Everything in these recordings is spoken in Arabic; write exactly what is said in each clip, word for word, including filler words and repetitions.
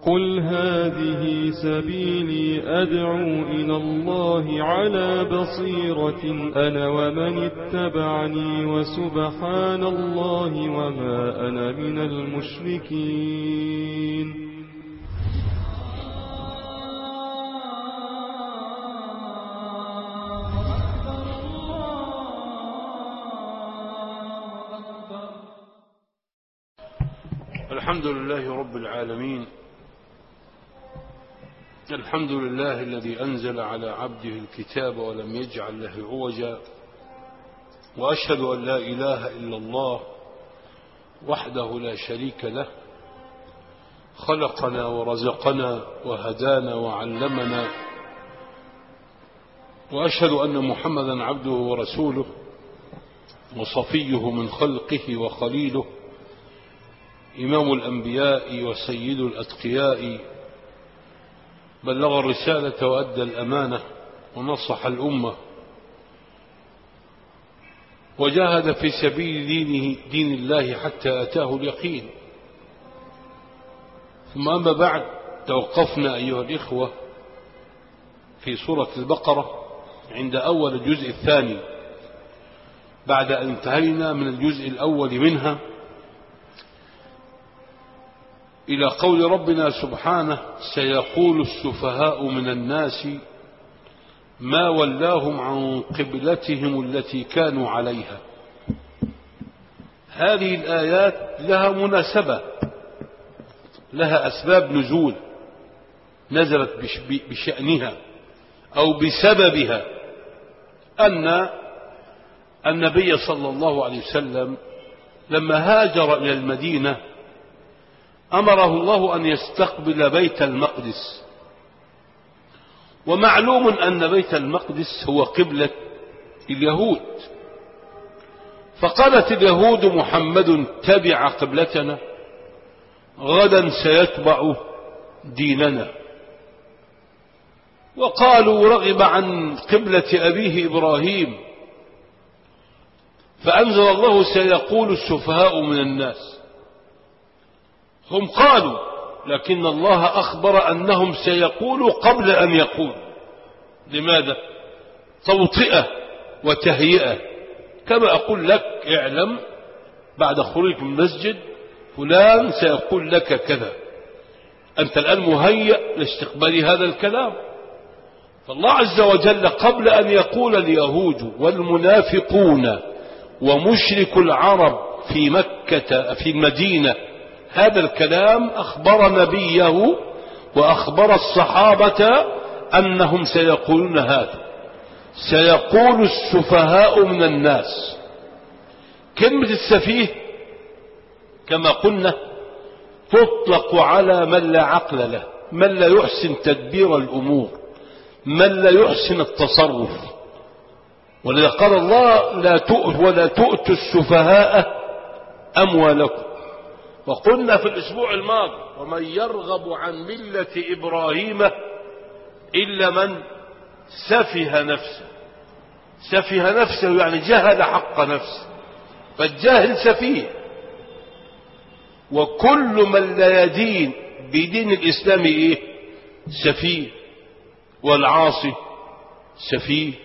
قل هذه سبيلي أدعو إلى الله على بصيرة أنا ومن اتبعني وسبحان الله وما أنا من المشركين. الحمد لله رب العالمين، الحمد لله الذي أنزل على عبده الكتاب ولم يجعل له عوجا، وأشهد أن لا إله إلا الله وحده لا شريك له، خلقنا ورزقنا وهدانا وعلمنا، وأشهد أن محمدا عبده ورسوله وصفيه من خلقه وخليله، إمام الأنبياء وسيد الأتقياء، بلغ الرسالة وأدى الأمانة ونصح الأمة وجاهد في سبيل دينه دين الله حتى أتاه اليقين. ثم أما بعد، توقفنا أيها الإخوة في سورة البقرة عند أول الجزء الثاني بعد أن انتهينا من الجزء الأول منها إلى قول ربنا سبحانه: سيقول السفهاء من الناس ما ولاهم عن قبلتهم التي كانوا عليها. هذه الآيات لها مناسبة، لها أسباب نزول نزلت بشأنها أو بسببها، أن النبي صلى الله عليه وسلم لما هاجر إلى المدينة أمره الله أن يستقبل بيت المقدس، ومعلوم أن بيت المقدس هو قبلة اليهود، فقالت اليهود: محمد تبع قبلتنا غدا سيتبع ديننا. وقالوا رغب عن قبلة أبيه إبراهيم، فأنزل الله: سيقول السفهاء من الناس. هم قالوا، لكن الله أخبر أنهم سيقولوا قبل أن يقول. لماذا؟ توطئة وتهيئة. كما أقول لك: اعلم بعد خروجك من المسجد فلان سيقول لك كذا، أنت الآن مهيئ لاستقبال هذا الكلام. فالله عز وجل قبل أن يقول اليهود والمنافقون ومشرك العرب في مكة في المدينة هذا الكلام، أخبر نبيه وأخبر الصحابة أنهم سيقولون هذا: سيقول السفهاء من الناس. كلمة السفيه كما قلنا تطلق على من لا عقل له، من لا يحسن تدبير الأمور، من لا يحسن التصرف. ولذا قال الله: لا تؤتوا ولا تؤتوا السفهاء أموالكم. وقلنا في الأسبوع الماضي: ومن يرغب عن ملة إبراهيم إلا من سفه نفسه. سفه نفسه يعني جهل حق نفسه، فالجاهل سفيه. وكل من لا يدين بدين الإسلام إيه؟ سفيه. والعاصي سفيه.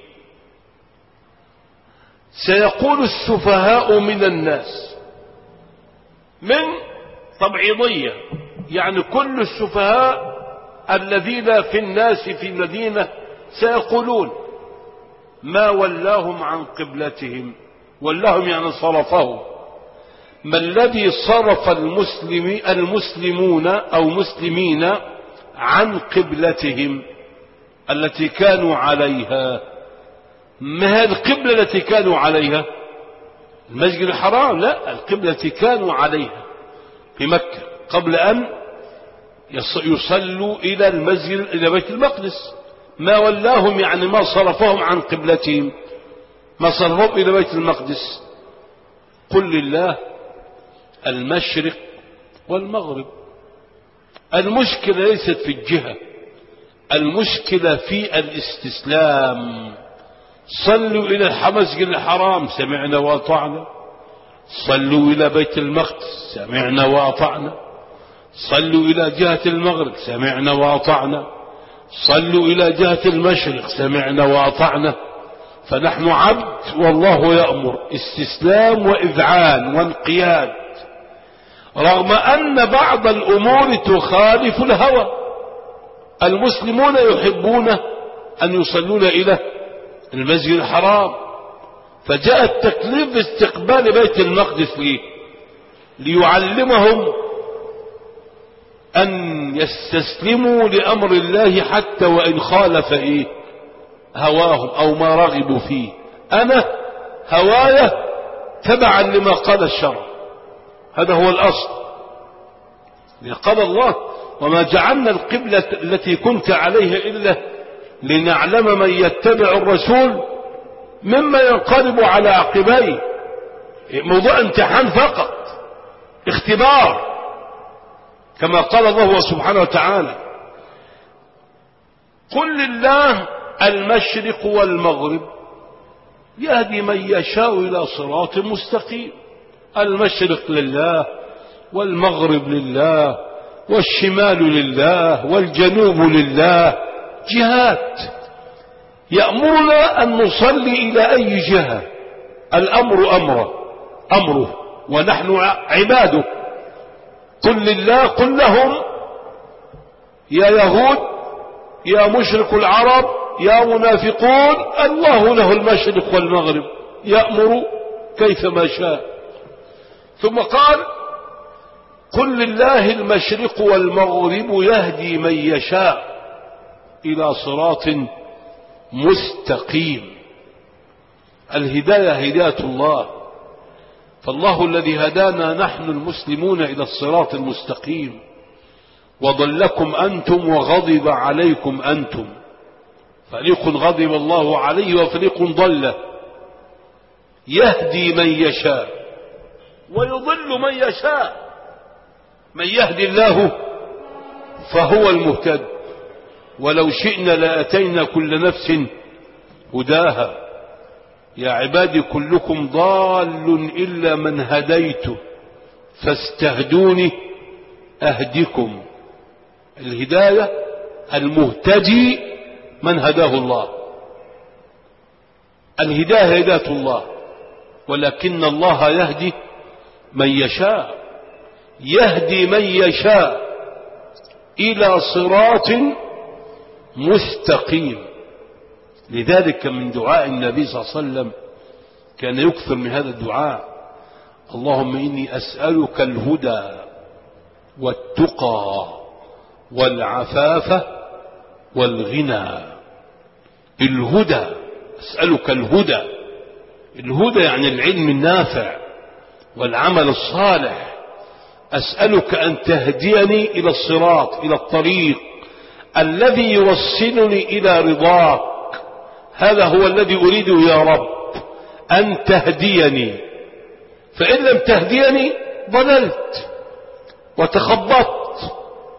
سيقول السفهاء من الناس، من تبعيضية، يعني كل السفهاء الذين في الناس في المدينة سيقولون: ما ولاهم عن قبلتهم. ولاهم يعني صرفهم. ما الذي صرف المسلم المسلمون أو مسلمين عن قبلتهم التي كانوا عليها؟ ما هي القبلة التي كانوا عليها؟ المسجد الحرام؟ لا، القبلة التي كانوا عليها في مكة قبل أن يصلوا إلى المسجد إلى بيت المقدس. ما ولاهم يعني ما صرفهم عن قبلتهم، ما صرفهم إلى بيت المقدس. قل لله المشرق والمغرب. المشكلة ليست في الجهة، المشكلة في الاستسلام. صلوا إلى المسجد الحرام سمعنا وأطعنا، صلوا إلى بيت المقدس سمعنا وأطعنا، صلوا إلى جهة المغرب سمعنا وأطعنا، صلوا إلى جهة المشرق سمعنا وأطعنا. فنحن عبد والله يأمر، استسلام وإذعان وانقياد، رغم أن بعض الأمور تخالف الهوى. المسلمون يحبون أن يصلون إلى المسجد الحرام، فجاء التكليف باستقبال بيت المقدس ليه؟ ليعلمهم أن يستسلموا لأمر الله حتى وإن خالف إيه؟ هواهم أو ما رغبوا فيه. أنا هوايا تبعا لما قال الشرع، هذا هو الأصل. قال الله: وما جعلنا القبلة التي كنت عليها إلا لنعلم من يتبع الرسول مما ينقلب على عقبيه. موضوع امتحان فقط، اختبار، كما قال الله سبحانه وتعالى: قل لله المشرق والمغرب يهدي من يشاء إلى صراط مستقيم. المشرق لله، والمغرب لله، والشمال لله، والجنوب لله، جهات. يأمرنا أن نصلي إلى أي جهة، الأمر أمره أمره ونحن عباده. قل لله، قل لهم يا يهود، يا مشرك العرب، يا منافقون، الله له المشرق والمغرب يأمر كيفما شاء. ثم قال: قل لله المشرق والمغرب يهدي من يشاء إلى صراط مستقيم. الهداية هداية الله، فالله الذي هدانا نحن المسلمون إلى الصراط المستقيم، وضلكم أنتم وغضب عليكم أنتم. فريق غضب الله عليه وفريق ضل. يهدي من يشاء ويضل من يشاء. من يهدي الله فهو المهتد، ولو شئنا لأتينا كل نفس هداها. يا عبادي كلكم ضال إلا من هديته فاستهدوني أهدكم. الهداية المهتدي من هداه الله، الهداية هداية الله، ولكن الله يهدي من يشاء. يهدي من يشاء إلى صراط مستقيم. لذلك من دعاء النبي صلى الله عليه وسلم كان يكثر من هذا الدعاء: اللهم إني أسألك الهدى والتقى والعفاف والغنى. الهدى، أسألك الهدى. الهدى يعني العلم النافع والعمل الصالح. أسألك أن تهديني إلى الصراط، إلى الطريق الذي يوصلني إلى رضاك. هذا هو الذي أريده يا رب، أن تهديني. فإن لم تهديني ضللت وتخبطت.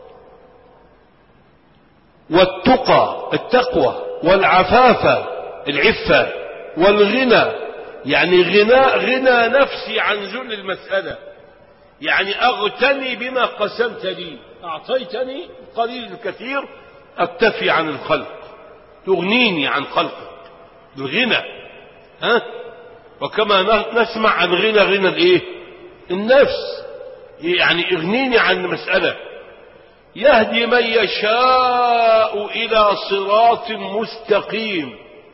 والتقى التقوى، والعفاف العفة، والغنى يعني غنى غنى نفسي عن ذل المسألة، يعني أغتني بما قسمت لي، أعطيتني قليل الكثير أكتفي عن الخلق، تغنيني عن خلقك بالغنى. ها؟ وكما نسمع عن غنى غنى الايه؟ النفس، يعني اغنيني عن مسألة. يهدي من يشاء إلى صراط مستقيم.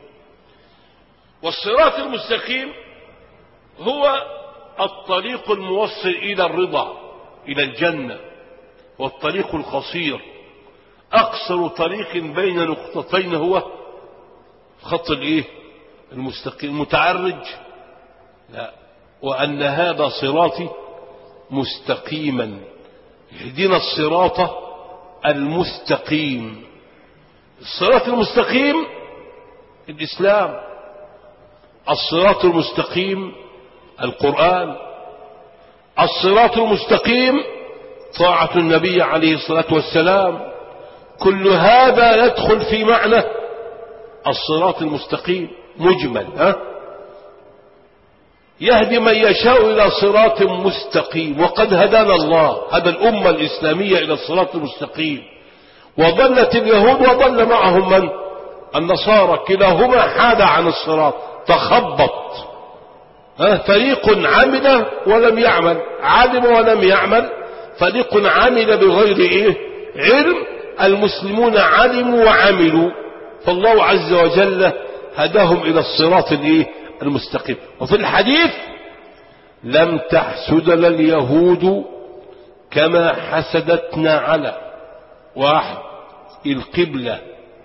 والصراط المستقيم هو الطريق الموصل إلى الرضا، إلى الجنة، والطريق القصير. أقصر طريق بين نقطتين هو خط الايه؟ المستقيم. المتعرج لا. وأن هذا صراطي مستقيما، اهدنا الصراط المستقيم. الصراط المستقيم الإسلام، الصراط المستقيم القرآن، الصراط المستقيم طاعة النبي عليه الصلاة والسلام. كل هذا يدخل في معنى الصراط المستقيم مجمل. ها؟ يهدي من يشاء إلى صراط مستقيم، وقد هدانا الله، هدى الأمة الإسلامية إلى الصراط المستقيم. وضلت اليهود وضل معهم من؟ النصارى، كلاهما حاد عن الصراط، تخبط. فريق عمل ولم يعمل، علم ولم يعمل، فريق عمل بغير إيه؟ علم. المسلمون علموا وعملوا، فالله عز وجل هداهم إلى الصراط الإيه؟ المستقيم. وفي الحديث: لم تحسدنا اليهود كما حسدتنا على واحد القبلة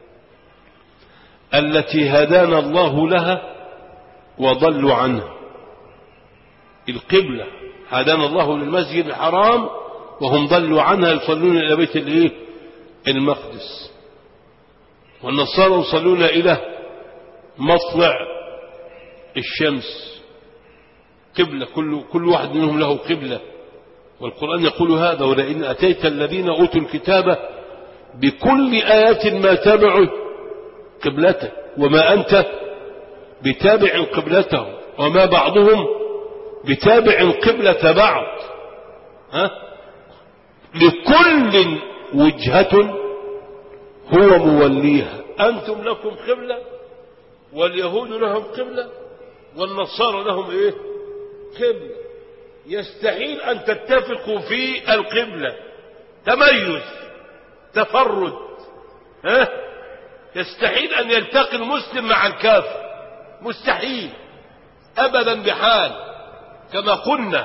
التي هدانا الله لها وضلوا عنها. القبلة هدانا الله للمسجد الحرام وهم ضلوا عنها، يصلون إلى بيت الإيه؟ المقدس. والنصارى يصلون إلى مطلع الشمس. قبلة، كل, كل واحد منهم له قبلة، والقرآن يقول هذا: ولئن أتيت الذين أوتوا الكتاب بكل آيات ما تابعوا قبلتك وما أنت بتابع قبلتهم وما بعضهم بتابع قبلة بعض. ها؟ لكل وجهة هو موليها، أنتم لكم قبلة واليهود لهم قبلة والنصارى لهم إيه؟ قبلة. يستحيل أن تتفقوا في القبلة، تميز، تفرد. ها؟ يستحيل أن يلتقي المسلم مع الكافر، مستحيل أبدا بحال. كما قلنا،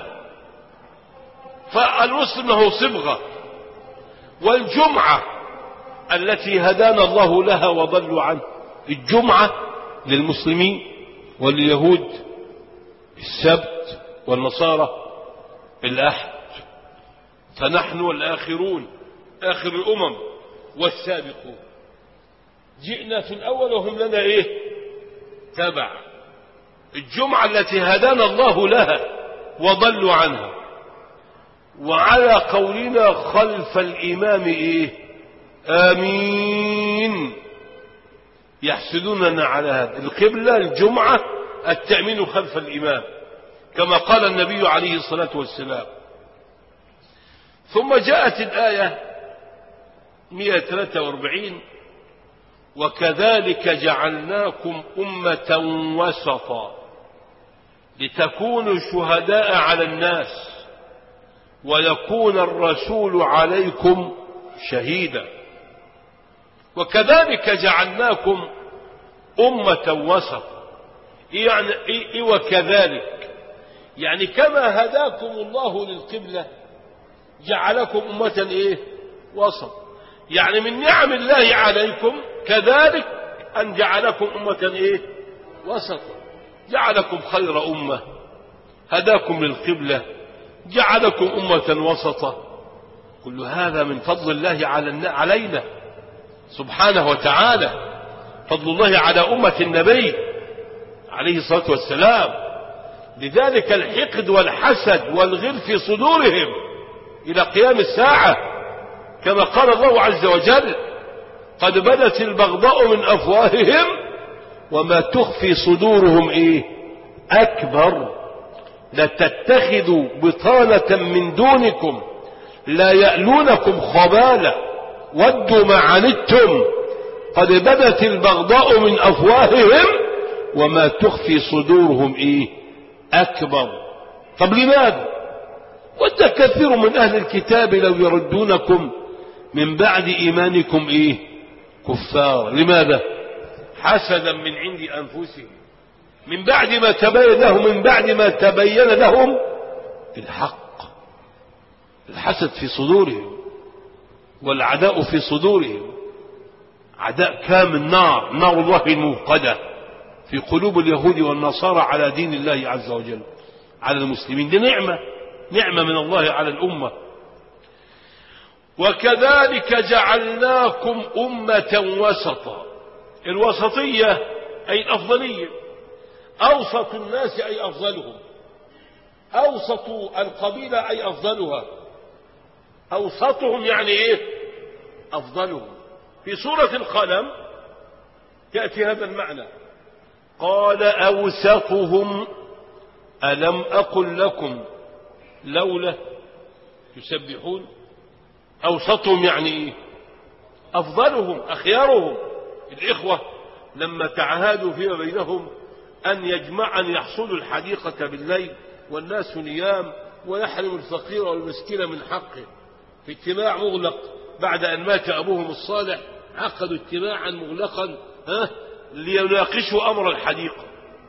فالمسلم له صبغة، والجمعة التي هدانا الله لها وضلوا عنه، الجمعة للمسلمين، واليهود السبت، والنصارى الأحد. فنحن الآخرون، آخر الأمم والسابقون. جئنا في الأول وهم لنا إيه؟ تبع. الجمعة التي هدانا الله لها وضلوا عنها. وعلى قولنا خلف الإمام إيه؟ آمين. يحسدوننا على هذا. القبلة الجمعة، التأمين خلف الإمام، كما قال النبي عليه الصلاة والسلام. ثم جاءت الآية مئة وثلاثة وأربعين: وكذلك جعلناكم أمة وسطا لتكونوا شهداء على الناس ويكون الرسول عليكم شهيدا. وكذلك جعلناكم أمة وسطا. يعني إيه وكذلك؟ يعني كما هداكم الله للقبلة جعلكم أمة إيه؟ وسط. يعني من نعم الله عليكم كذلك أن جعلكم أمة إيه؟ وسطا. جعلكم خير أمة، هداكم للقبلة، جعلكم أمة وسطا. كل هذا من فضل الله علينا سبحانه وتعالى، فضل الله على أمة النبي عليه الصلاة والسلام. لذلك الحقد والحسد والغل في صدورهم إلى قيام الساعة، كما قال الله عز وجل: قد بدت البغضاء من أفواههم وما تخفي صدورهم إيه؟ أكبر. لتتخذوا بطانة من دونكم لا يألونكم خبالا ودوا ما عنتم قد بدت البغضاء من أفواههم وما تخفي صدورهم إيه؟ أكبر. طب لماذا؟ ود كثير من أهل الكتاب لو يردونكم من بعد إيمانكم إيه؟ كفار. لماذا؟ حسدا من عند أنفسهم، من بعد ما تبين لهم من بعد ما تبين لهم الحق. الحسد في صدورهم والعداء في صدورهم، عداء كامل، نار نار الله الموقدة في قلوب اليهود والنصارى على دين الله عز وجل، على المسلمين. دي نعمة، نعمة من الله على الأمة. وكذلك جعلناكم أمة وسطا. الوسطية أي الأفضلية، أوسط الناس أي أفضلهم، أوسط القبيلة أي أفضلها، أوسطهم يعني إيه؟ أفضلهم. في سورة القلم يأتي هذا المعنى: قال أوسطهم ألم أقل لكم لولا تسبحون؟ أوسطهم يعني إيه؟ أفضلهم أخيارهم. الإخوة لما تعهدوا فيما بينهم أن يجمع أن يحصدوا الحديقة بالليل والناس نيام ويحرم الفقير والمسكين من حقه، في اجتماع مغلق بعد أن مات أبوهم الصالح عقدوا اجتماعا مغلقا ها ليناقشوا أمر الحديقة.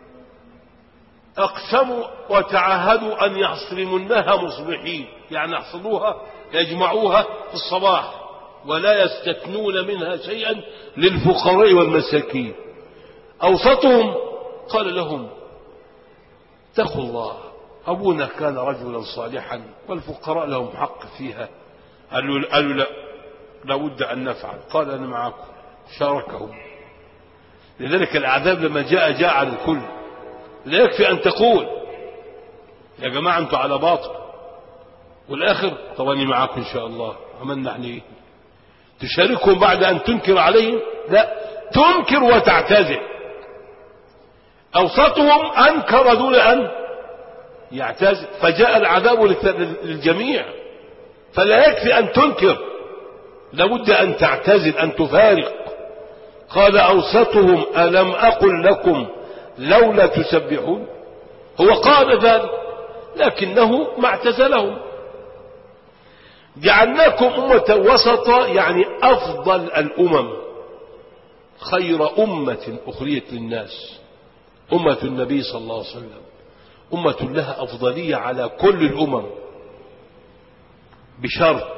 أقسموا وتعهدوا أن يحصرمنها مصبحين، يعني يحصدوها يجمعوها في الصباح ولا يستثنون منها شيئا للفقراء والمساكين. أوسطهم قال لهم اتقوا الله، أبونا كان رجلا صالحا والفقراء لهم حق فيها. قالوا, قالوا لا لابد أن نفعل. قال أنا معكم، شاركهم. لذلك العذاب لما جاء جاء على الكل. لا يكفي أن تقول يا جماعة أنتوا على باطل والآخر طب أنا معكم إن شاء الله عملنا احنا ايه؟ تشاركهم بعد أن تنكر عليهم؟ لا، تنكر وتعتذر. أوسطهم أنكر دون أن يعتذر، فجاء العذاب للجميع. فلا يكفي أن تنكر، لابد أن تعتذر، أن تفارق. قال أوسطهم ألم أقل لكم لولا تسبحون؟ هو قال ذلك لكنه ما اعتزلهم. جعلناكم أمة وسطا يعني أفضل الأمم، خير أمة أخرجت للناس أمة النبي صلى الله عليه وسلم، أمة لها أفضلية على كل الأمم بشرط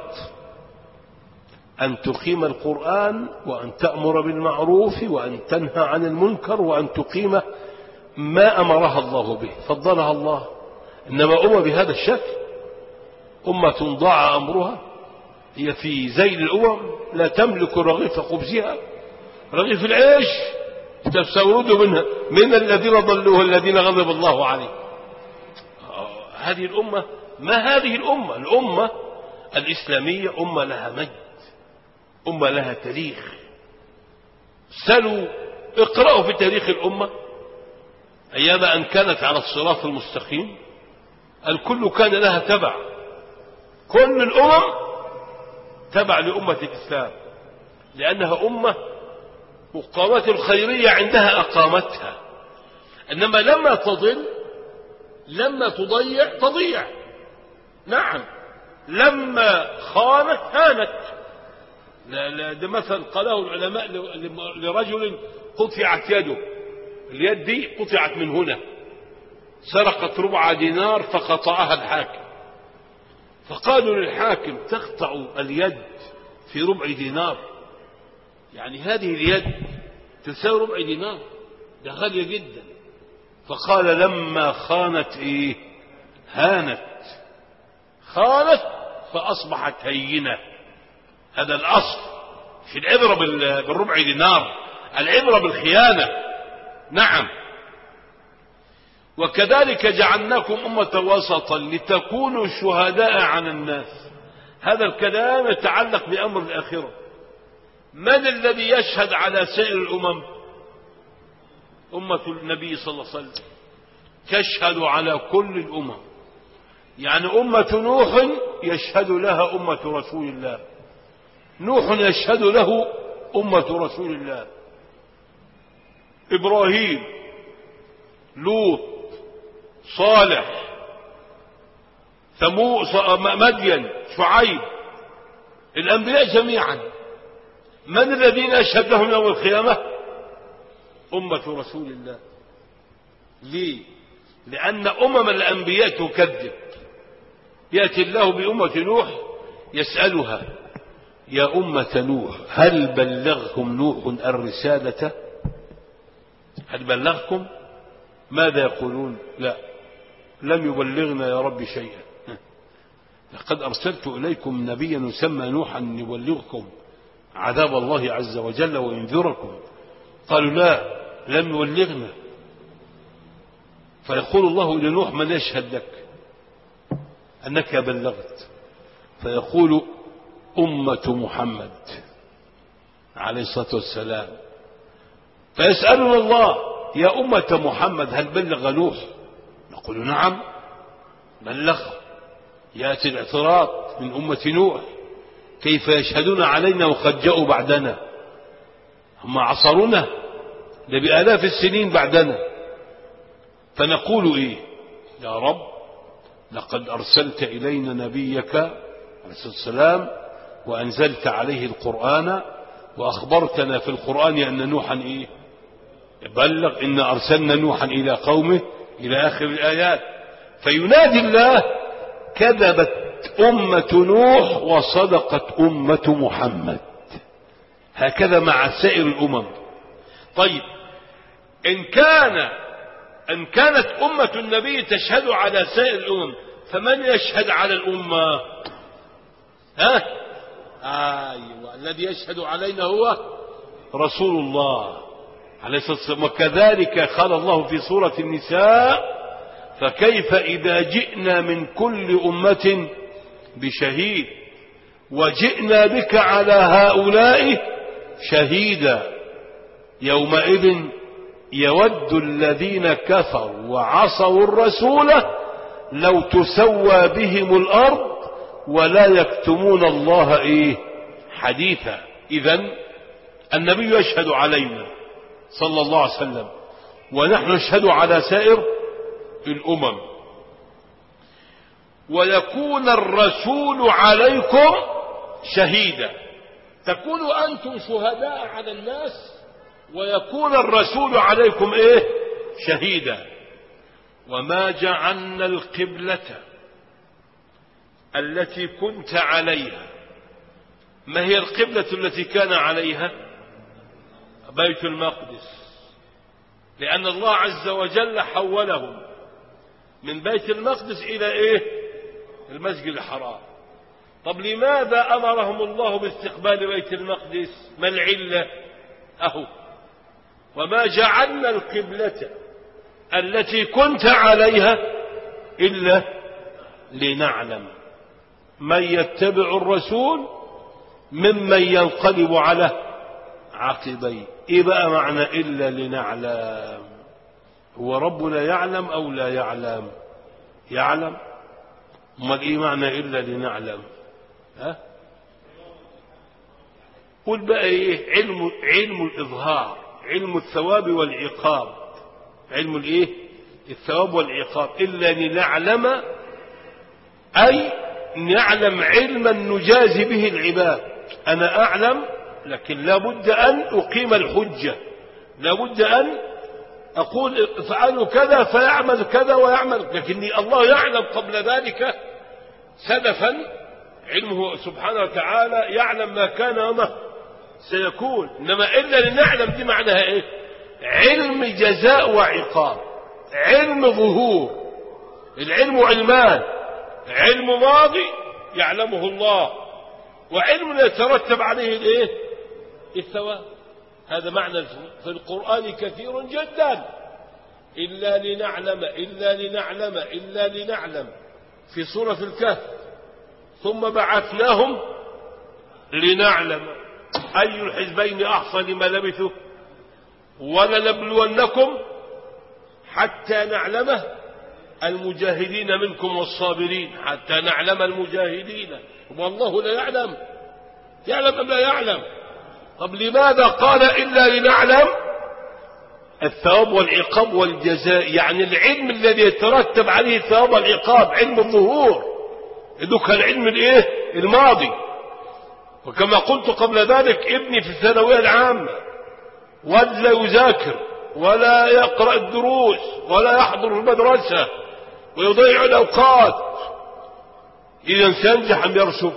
أن تقيم القرآن وأن تأمر بالمعروف وأن تنهى عن المنكر وأن تقيم ما أمرها الله به، فضلها الله. إنما أمة بهذا الشكل أمة ضاع أمرها، هي في ذيل الأمم لا تملك رغيف خبزها، رغيف العيش تستورد منها من الذين ضلوا والذين غضب الله عليهم. هذه الأمة ما هذه الأمة الأمة الإسلامية أمة لها مجد، أمة لها تاريخ. سلوا اقرأوا في تاريخ الأمة أيام أن كانت على الصراط المستقيم الكل كان لها تبع، كل الأمم تبع لأمة الإسلام، لأنها أمة مقامات الخيرية عندها أقامتها. إنما لما تضل لما تضيع تضيع. نعم، لما خانت هانت. لا لا ده مثل قاله العلماء لرجل قطعت يده، اليد دي قطعت من هنا، سرقت ربع دينار فقطعها الحاكم، فقالوا للحاكم تقطع اليد في ربع دينار؟ يعني هذه اليد تساوي ربع دينار، ده غالية جدا. فقال لما خانت ايه هانت، خانت فأصبحت هينة. هذا الأصل في العبرة بالربع دينار، العبرة بالخيانة. نعم، وكذلك جعلناكم أمة وسطا لتكونوا شهداء على الناس. هذا الكلام يتعلق بأمر الآخرة. من الذي يشهد على سائر الأمم؟ أمة النبي صلى الله عليه وسلم تشهد على كل الأمم. يعني أمة نوح يشهد لها أمة رسول الله، نوح يشهد له أمة رسول الله، إبراهيم، لوط، صالح، ثمود، مدين، شعيب، الأنبياء جميعا. من الذين يشهد لهم يوم القيامة؟ أمة رسول الله. ليه؟ لأن أمم الأنبياء تكذب. يأتي الله بأمة نوح يسألها يا أمة نوح هل بلغكم نوح الرسالة؟ هل بلغكم؟ ماذا يقولون؟ لا، لم يبلغنا يا رب شيئا. لقد أرسلت إليكم نبيا يسمى نوحا يبلغكم عذاب الله عز وجل وينذركم. قالوا لا، لم يبلغنا. فيقول الله لنوح من يشهد لك أنك بلغت؟ فيقول أمة محمد عليه الصلاة والسلام. فيسألنا الله يا أمة محمد هل بلغ نوح؟ نقول نعم بلغ. يأتي الاعتراض من أمة نوح: كيف يشهدون علينا وقد جاءوا بعدنا؟ هم عصرونا لبآلاف السنين بعدنا. فنقول إيه؟ يا رب لقد أرسلت إلينا نبيك عليه الصلاة والسلام وأنزلت عليه القرآن وأخبرتنا في القرآن أن نوحا إيه؟ بلغ إن أرسلنا نوحا إلى قومه إلى آخر الآيات. فينادي الله: كذبت أمة نوح وصدقت أمة محمد. هكذا مع سائر الأمم. طيب إن كان إن كانت أمة النبي تشهد على سائر الأمم، فمن يشهد على الأمة؟ ها؟ أيوة، الذي يشهد علينا هو رسول الله عليه الصلاة والسلام. وكذلك قال الله في سورة النساء: فكيف إذا جئنا من كل أمة بشهيد وجئنا بك على هؤلاء شهيدا يومئذ يود الذين كفروا وعصوا الرسول لو تسوى بهم الأرض ولا يكتمون الله إيه حديثا. إذن النبي يشهد علينا صلى الله عليه وسلم، ونحن نشهد على سائر الأمم. ويكون الرسول عليكم شهيدا، تكونوا أنتم شهداء على الناس ويكون الرسول عليكم إيه شهيدا. وما جعلنا القبلة التي كنت عليها. ما هي القبلة التي كان عليها؟ بيت المقدس، لأن الله عز وجل حولهم من بيت المقدس إلى إيه المسجد الحرام. طب لماذا أمرهم الله باستقبال بيت المقدس؟ ما العلة؟ أهو: وما جعلنا القبلة التي كنت عليها إلا لنعلم من يتبع الرسول ممن ينقلب على عقبيه. إيه بقى معنى إلا لنعلم؟ هو ربنا يعلم أو لا يعلم؟ يعلم. امال إيه معنى إلا لنعلم؟ ها؟ قل بقى إيه؟ علم علم الإظهار، علم الثواب والعقاب، علم الإيه الثواب والعقاب. إلا لنعلم أي نعلم علما نجازي به العباد. أنا أعلم، لكن لا بد أن أقيم الحجة، لا بد أن أقول افعلوا كذا فيعمل كذا ويعمل، لكني الله يعلم قبل ذلك سلفا، علمه سبحانه وتعالى يعلم ما كان وما سيكون. إنما إلا لنعلم دي معناها إيه؟ علم جزاء وعقاب، علم ظهور. العلم علمان: علم ماضي يعلمه الله، وعلم يترتب عليه الايه الثواب. هذا معنى في القرآن كثير جدا: إلا لنعلم إلا لنعلم إلا لنعلم. في سورة الكهف: ثم بعثناهم لنعلم أي الحزبين أحصى لما لبثوا ولنبلونكم حتى نعلمه المجاهدين منكم والصابرين. حتى نعلم المجاهدين، والله لا يعلم. يعلم أم لا يعلم؟ طب لماذا قال إلا لنعلم؟ الثواب والعقاب والجزاء، يعني العلم الذي يترتب عليه الثواب والعقاب، علم الظهور. إذا كان علم الإيه الماضي. وكما قلت قبل ذلك: ابني في الثانوية العامة ولا يذاكر ولا يقرأ الدروس ولا يحضر المدرسة ويضيع الأوقات، إذا سينجح أم يرسب؟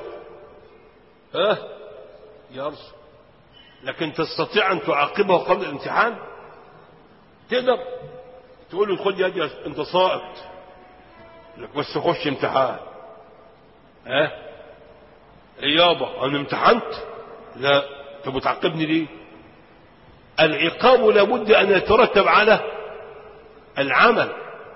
ها؟ يرسب. لكن تستطيع أن تعاقبه قبل الامتحان؟ تقدر تقول له: خد يا أنت ساقط، لك بس خش امتحان. ها؟ إيه يابا أنا امتحنت؟ لا. طب تعاقبني ليه؟ العقاب لابد أن يترتب على العمل.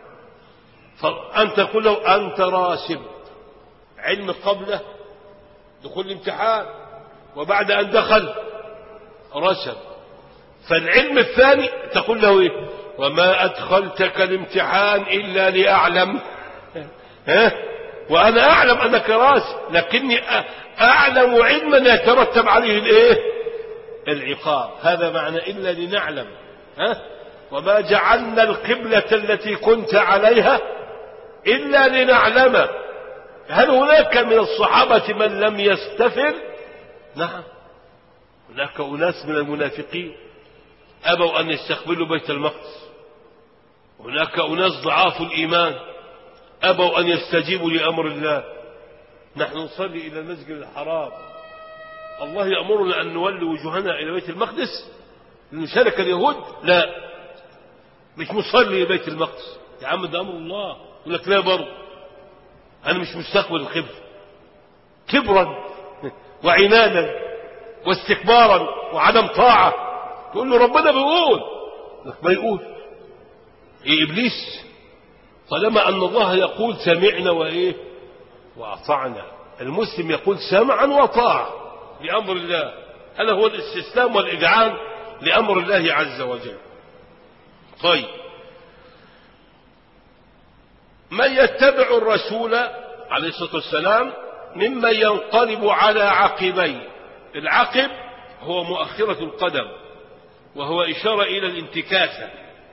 فأنت تقول له: أنت راسب، علم قبله دخول الامتحان، وبعد أن دخل رسب. فالعلم الثاني تقول له إيه؟ وما أدخلتك الامتحان إلا لأعلم ها وأنا أعلم أنك راسي، لكني أعلم علما يترتب عليه الإيه؟ العقاب. هذا معنى إلا لنعلم. ها وما جعلنا القبلة التي كنت عليها إلا لنعلم هل هناك من الصحابة من لم يستفل؟ نعم، هناك أناس من المنافقين أبوا أن يستقبلوا بيت المقدس، هناك أناس ضعاف الإيمان أبوا أن يستجيبوا لأمر الله. نحن نصلي إلى المسجد الحرام، الله يأمرنا أن نولي وجوهنا إلى بيت المقدس لنشارك اليهود؟ لا، مش مصلي لبيت المقدس يا عم، ده أمر الله. يقول لك لا، برضه أنا مش مستقبل القبلة، كبرا وعنادا واستكبارا وعدم طاعة. تقول له ربنا بيقول، لك ما يقول إيه إبليس؟ طالما أن الله يقول سمعنا وإيه وأطعنا، المسلم يقول سمعا وطاعة لأمر الله. هذا هو الاستسلام والإذعان لأمر الله عز وجل. طيب، من يتبع الرسول عليه الصلاة والسلام ممن ينقلب على عقبيه. العقب هو مؤخرة القدم، وهو إشارة إلى الانتكاسة.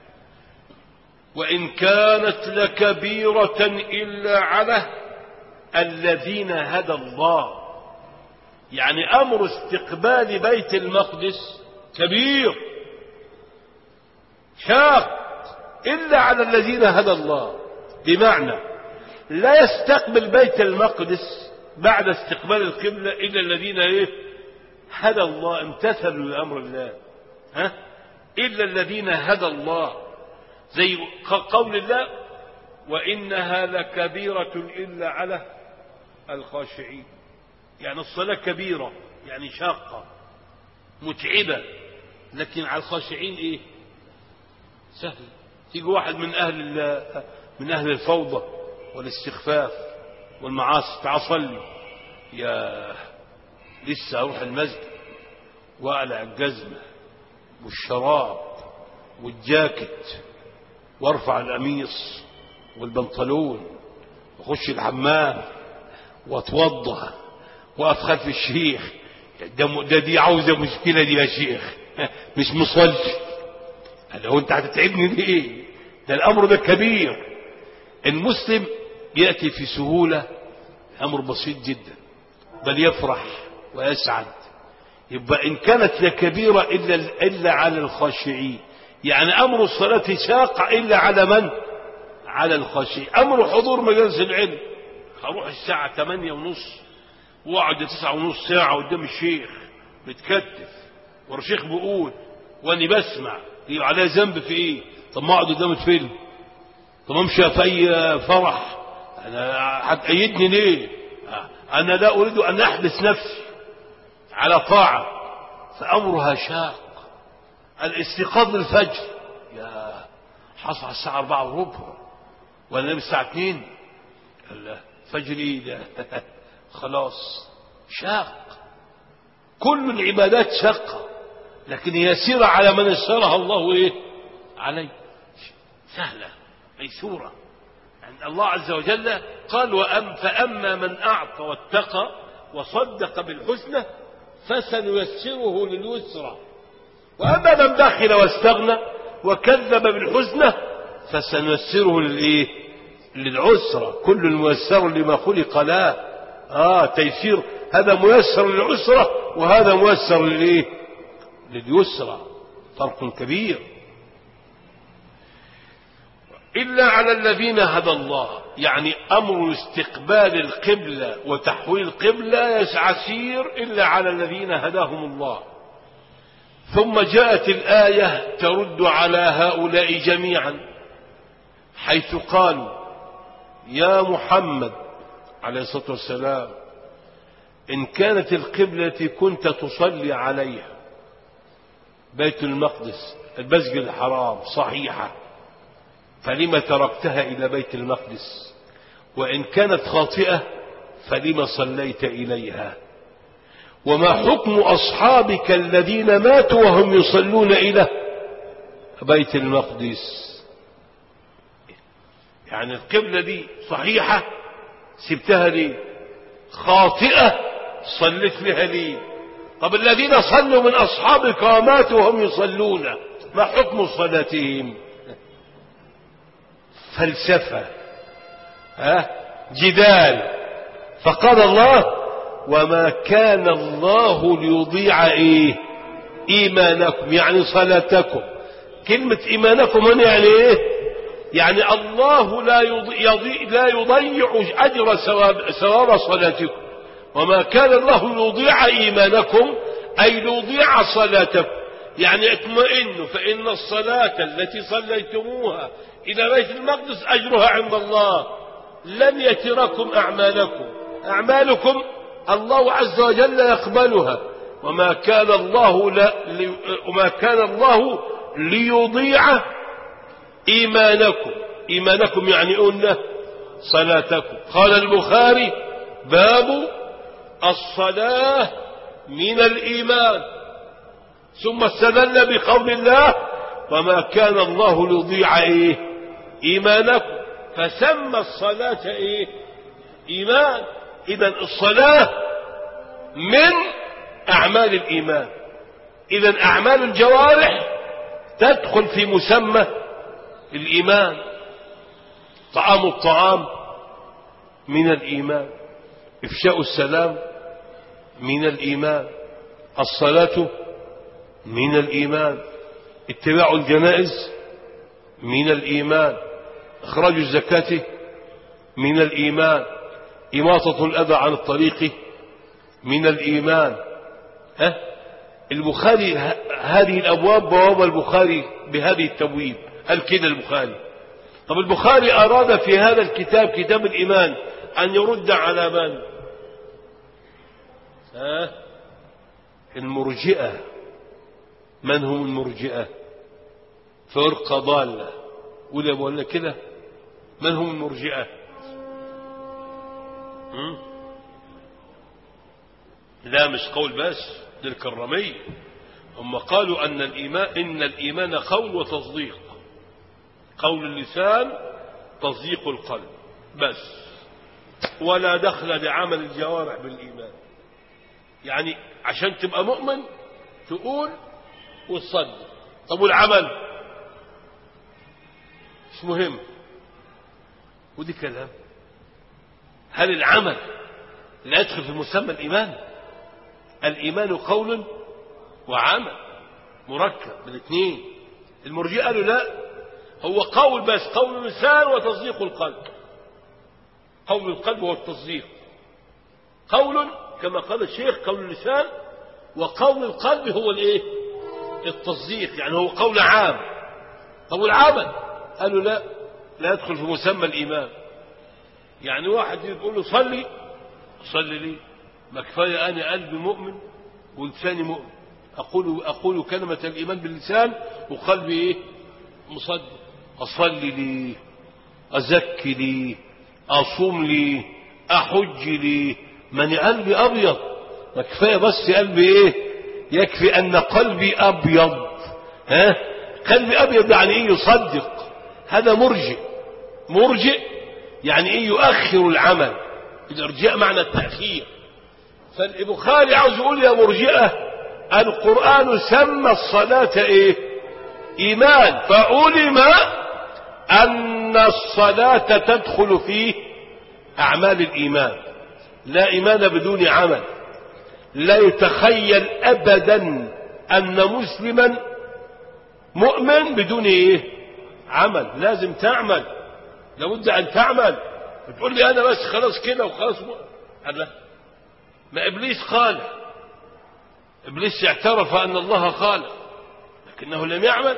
وإن كانت لكبيرة إلا على الذين هدى الله، يعني أمر استقبال بيت المقدس كبير شاق إلا على الذين هدى الله، بمعنى لا يستقبل بيت المقدس بعد استقبال القبلة إلا الذين إيه؟ هدى الله، امتثلوا لأمر الله. ها؟ إلا الذين هدى الله، زي قول الله وإنها لكبيرة إلا على الخاشعين. يعني الصلاة كبيرة، يعني شاقة متعبة، لكن على الخاشعين إيه؟ سهل. تيجي واحد من أهل من أهل الفوضى والاستخفاف والمعاصي، تعال صلي، يا لسه أروح المسجد وأقلع الجزمة والشراب والجاكيت وارفع القميص والبنطلون واخش الحمام واتوضى واقف خلف الشيخ. ده, ده دي عاوزه مشكله دي يا شيخ، مش مصلي. لو انت هتتعبني ليه؟ ده الامر ده كبير. المسلم ياتي في سهوله، امر بسيط جدا، بل يفرح ويسعد. يبقى ان كانت لكبيره الا الا على الخاشعين، يعني أمر الصلاة شاق إلا على من؟ على الخاشعين. أمر حضور مجلس العلم، هروح الساعة ثمانية ونص وأقعد تسعة ونص ساعة قدام الشيخ متكتف، والشيخ بيقول وأني بسمع، يبقى عليا ذنب في إيه؟ طب ما أقعد قدام الفيلم، طب أمشي في أي فرح، أنا هتأيدني ليه؟ أنا لا أريد أن أحبس نفسي على طاعة، فأمرها شاق. الاستيقاظ للفجر، يا حصل الساعة أربعة وربع ولا نام الساعة اتنين، الفجر ايه ده؟ خلاص شاق. كل العبادات شاقة، لكن يسيرة على من يسرها الله ايه عليه، سهلة ميسورة. يعني الله عز وجل قال وأم فأما من أعطى واتقى وصدق بالحسنى فسنيسره لليسرى، وأما من بخل واستغنى وكذب بالحسنى فسنيسره للإيه؟ للعسرى. كل الميسر لما خلق له. آه تيسير، هذا ميسر للعسرى وهذا ميسر للإيه؟ لليسرى، فرق كبير. إلا على الذين هدى الله، يعني أمر استقبال القبلة وتحويل القبلة يسعسير إلا على الذين هداهم الله. ثم جاءت الآية ترد على هؤلاء جميعا، حيث قالوا يا محمد عليه الصلاة والسلام إن كانت القبلة التي كنت تصلي عليها بيت المقدس المسجد الحرام صحيحة، فلما تركتها إلى بيت المقدس؟ وإن كانت خاطئة فلما صليت إليها؟ وما حكم أصحابك الذين ماتوا وهم يصلون إلى بيت المقدس. يعني القبلة دي صحيحة سبتها ليه؟ خاطئة صلت لها ليه؟ طب الذين صلوا من أصحابك وماتوا وهم يصلون ما حكم صلاتهم؟ فلسفة، ها جدال. فقال الله وما كان الله ليضيع ايه ايمانكم، يعني صلاتكم. كلمة ايمانكم هنا يعني ايه؟ يعني الله لا يضيع, لا يضيع اجر ثواب ثواب صلاتكم. وما كان الله ليضيع ايمانكم اي ليضيع صلاتكم، يعني اطمئنوا فان الصلاة التي صليتموها الى بيت المقدس اجرها عند الله، لن يتركم اعمالكم، اعمالكم الله عز وجل يقبلها. وما كان الله لا وما كان الله ليضيع ايمانكم، ايمانكم يعني قلنا صلاتكم. قال البخاري باب الصلاة من الايمان، ثم استدل بقول الله وما كان الله ليضيع ايه ايمانكم، فسمى الصلاة ايه ايمان. اذا الصلاة من اعمال الايمان، اذا اعمال الجوارح تدخل في مسمى الايمان. طعام الطعام من الايمان، افشاء السلام من الايمان، الصلاة من الايمان، اتباع الجنائز من الايمان، اخراج الزكاة من الايمان، إماطة الأذى عن الطريق من الإيمان. ها البخاري هذه الأبواب بواب البخاري بهذه التبويب، قال كده البخاري. طب البخاري أراد في هذا الكتاب كتاب الإيمان أن يرد على من؟ ها المرجئة. من هم المرجئة؟ فرقة ضالة. ولا بقول لك كده من هم المرجئة؟ لا مش قول بس للكرمية، هم قالوا أن الإيمان إن الإيمان قول وتصديق، قول اللسان تصديق القلب بس، ولا دخل لعمل الجوارح بالإيمان. يعني عشان تبقى مؤمن تقول وتصدق، طب والعمل مش مهم، ودي كلام. هل العمل لا يدخل في مسمى الإيمان؟ الإيمان قول وعمل مركب من الاثنين. المرجئة قالوا لا، هو قول بس، قول اللسان وتصديق القلب. قول القلب هو التصديق، قول كما قال الشيخ قول اللسان، وقول القلب هو الايه التصديق، يعني هو قول عام. طب العمل قالوا لا لا يدخل في مسمى الإيمان. يعني واحد يقول له صلي، صلي لي، ما كفايه انا قلبي مؤمن ولساني مؤمن، اقول اقول كلمه الايمان باللسان وقلبي ايه مصدق. اصلي لي، ازكي لي، اصوم لي، احج لي، من قلبي ابيض. ما كفايه بس قلبي ايه، يكفي ان قلبي ابيض. ها قلبي ابيض يعني ايه يصدق. هذا مرجئ. مرجئ يعني ايه يؤخر العمل. الارجاء معنى التأخير. فالبخاري عاوز يقول يا مرجئة القرآن سمى الصلاة ايه ايمان، فعلم ان الصلاة تدخل في اعمال الايمان. لا ايمان بدون عمل. لا يتخيل ابدا ان مسلما مؤمن بدون ايه عمل. لازم تعمل، لابد ان تعمل. بتقول لي انا بس خلاص كده وخلاص لا. ما ابليس قال، ابليس اعترف ان الله خالق لكنه لم يعمل.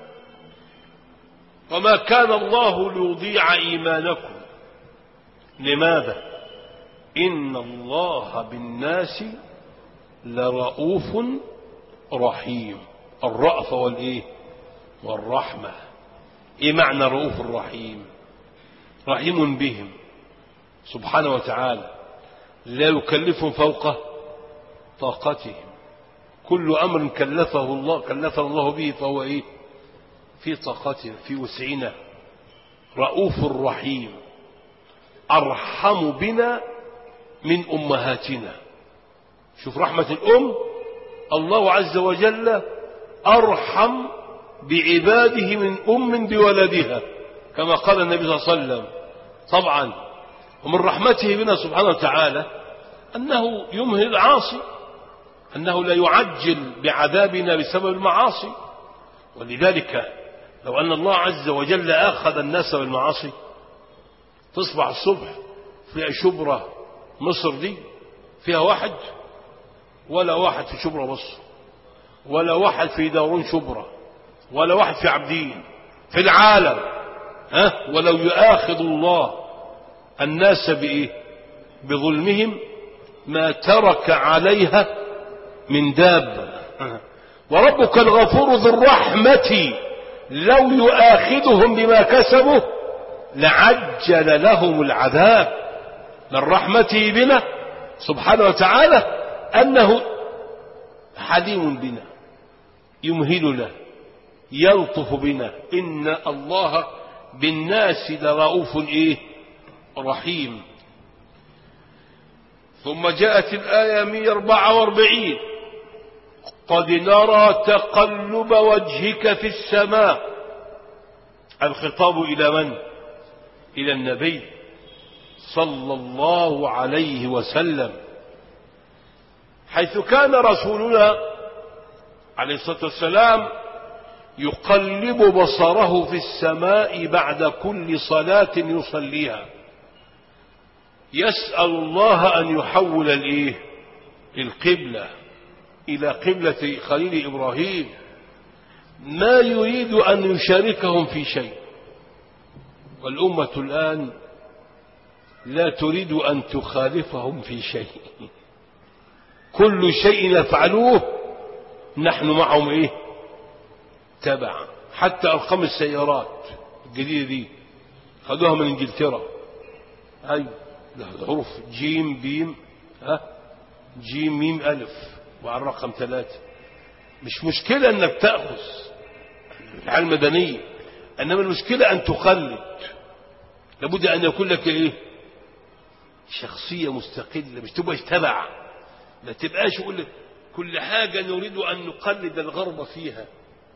وما كان الله ليضيع ايمانكم. لماذا؟ ان الله بالناس لرؤوف رحيم. الرأفة والايه والرحمة. ايه معنى رؤوف الرحيم؟ رحيم بهم سبحانه وتعالى، لا يكلفهم فوق طاقتهم. كل امر كلفه الله كلفه الله به فهو ايه في طاقتنا في وسعنا، رؤوف رحيم، أرحم بنا من أمهاتنا. شوف رحمة الأم، الله عز وجل أرحم بعباده من أم بولدها كما قال النبي صلى الله عليه وسلم. طبعا ومن رحمته بنا سبحانه وتعالى أنه يمهل العاصي، أنه لا يعجل بعذابنا بسبب المعاصي. ولذلك لو أن الله عز وجل أخذ الناس بالمعاصي، تصبح الصبح في شبرا مصر دي فيها واحد، ولا واحد في شبرا مصر، ولا واحد في دارون شبرا، ولا واحد في عبدين في العالم. ها ولو يؤاخذ الله الناس بإيه؟ بظلمهم ما ترك عليها من دابة. وربك الغفور ذو الرحمة لو يؤاخذهم بما كسبوا لعجل لهم العذاب. من رحمته بنا سبحانه وتعالى أنه حليم بنا، يمهلنا، يلطف بنا. إن الله بالناس لرؤوف إيه؟ رحيم. ثم جاءت الآية مئة وأربعة وأربعين: قد نرى تقلب وجهك في السماء. الخطاب إلى من؟ إلى النبي صلى الله عليه وسلم، حيث كان رسولنا عليه الصلاة والسلام يقلب بصره في السماء بعد كل صلاة يصليها، يسأل الله أن يحول الإيه؟ القبلة إلى قبلة خليل إبراهيم، ما يريد أن يشاركهم في شيء. والأمة الآن لا تريد أن تخالفهم في شيء، كل شيء يفعلوه نحن معهم إيه؟ تبع. حتى أرقام السيارات الجديدة دي خدوها من إنجلترا، أي حروف جيم بيم ها جيم ميم ألف وعلى الرقم ثلاثة. مش مشكلة أنك تأخذ العلم المدنية، إنما المشكلة أن تقلد. لابد أن يكون لك إيه؟ شخصية مستقلة، مش تبقى تبع، ما تبقاش يقول كل حاجة نريد أن نقلد الغرب فيها.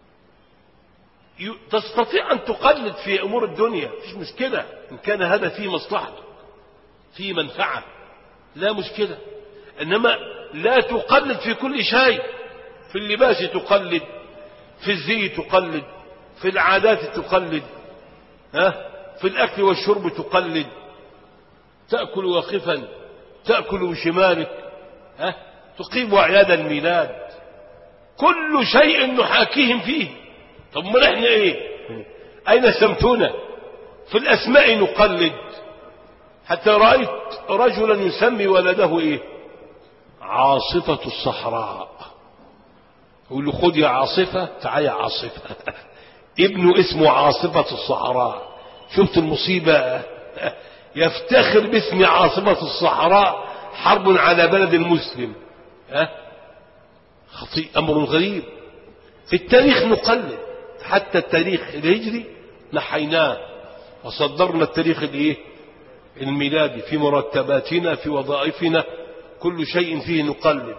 تستطيع أن تقلد في أمور الدنيا، مش مشكلة إن كان هذا فيه مصلحة فيه منفعة، لا مشكلة. إنما لا تقلد في كل شيء. في اللباس تقلد، في الزي تقلد، في العادات تقلد، ها في الأكل والشرب تقلد. تأكل واقفا، تأكل بشمالك، ها تقيم أعياد الميلاد، كل شيء نحاكيهم فيه. طب ما نحن ايه؟ اين سمتنا؟ في الاسماء نقلد. حتى رأيت رجلا يسمي ولده ايه؟ عاصفة الصحراء. يقول له خد يا عاصفة، تعال يا عاصفة. ابنه اسمه عاصفة الصحراء. شفت المصيبة؟ يفتخر باسم عاصفة الصحراء، حرب على بلد المسلم. ها خطيء، امر غريب. في التاريخ نقلد، حتى التاريخ الهجري نحيناه وصدرنا التاريخ الايه؟ الميلادي في مرتباتنا في وظائفنا، كل شيء فيه نقلد.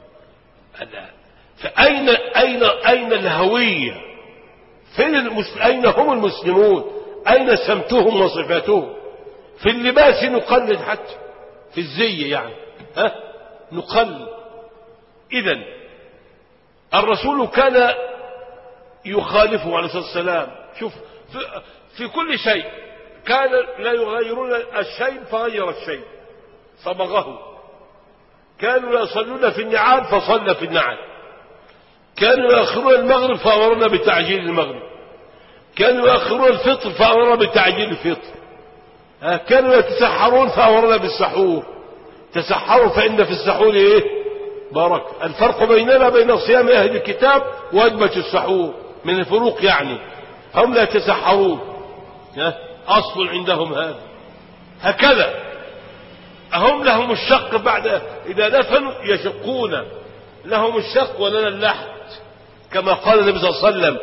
فأين أين أين الهوية؟ فين المسل... أين هم المسلمون؟ أين سمتهم وصفاتهم؟ في اللباس نقلد، حتى في الزي يعني ها نقلد. إذن الرسول كان يخالفه عليه الصلاة والسلام. شوف في, في كل شيء كان لا يغيرون الشيء فغير الشيء صبغه. كانوا يصلون في النعال فصلى في النعال. كانوا يأخرون المغرب فأمرنا بتعجيل المغرب. كانوا يأخرون الفطر فأمرنا بتعجيل الفطر. كانوا يتسحرون فأمرنا بالسحور. تسحروا فإن في السحور إيه؟ بركة. الفرق بيننا بين صيام أهل الكتاب ووجبة السحور من الفروق، يعني هم لا يتسحرون، أصل عندهم هذا. هكذا هم لهم الشق بعد إذا دفنوا يشقون، لهم الشق ولنا اللحد، كما قال النبي صلى الله عليه وسلم: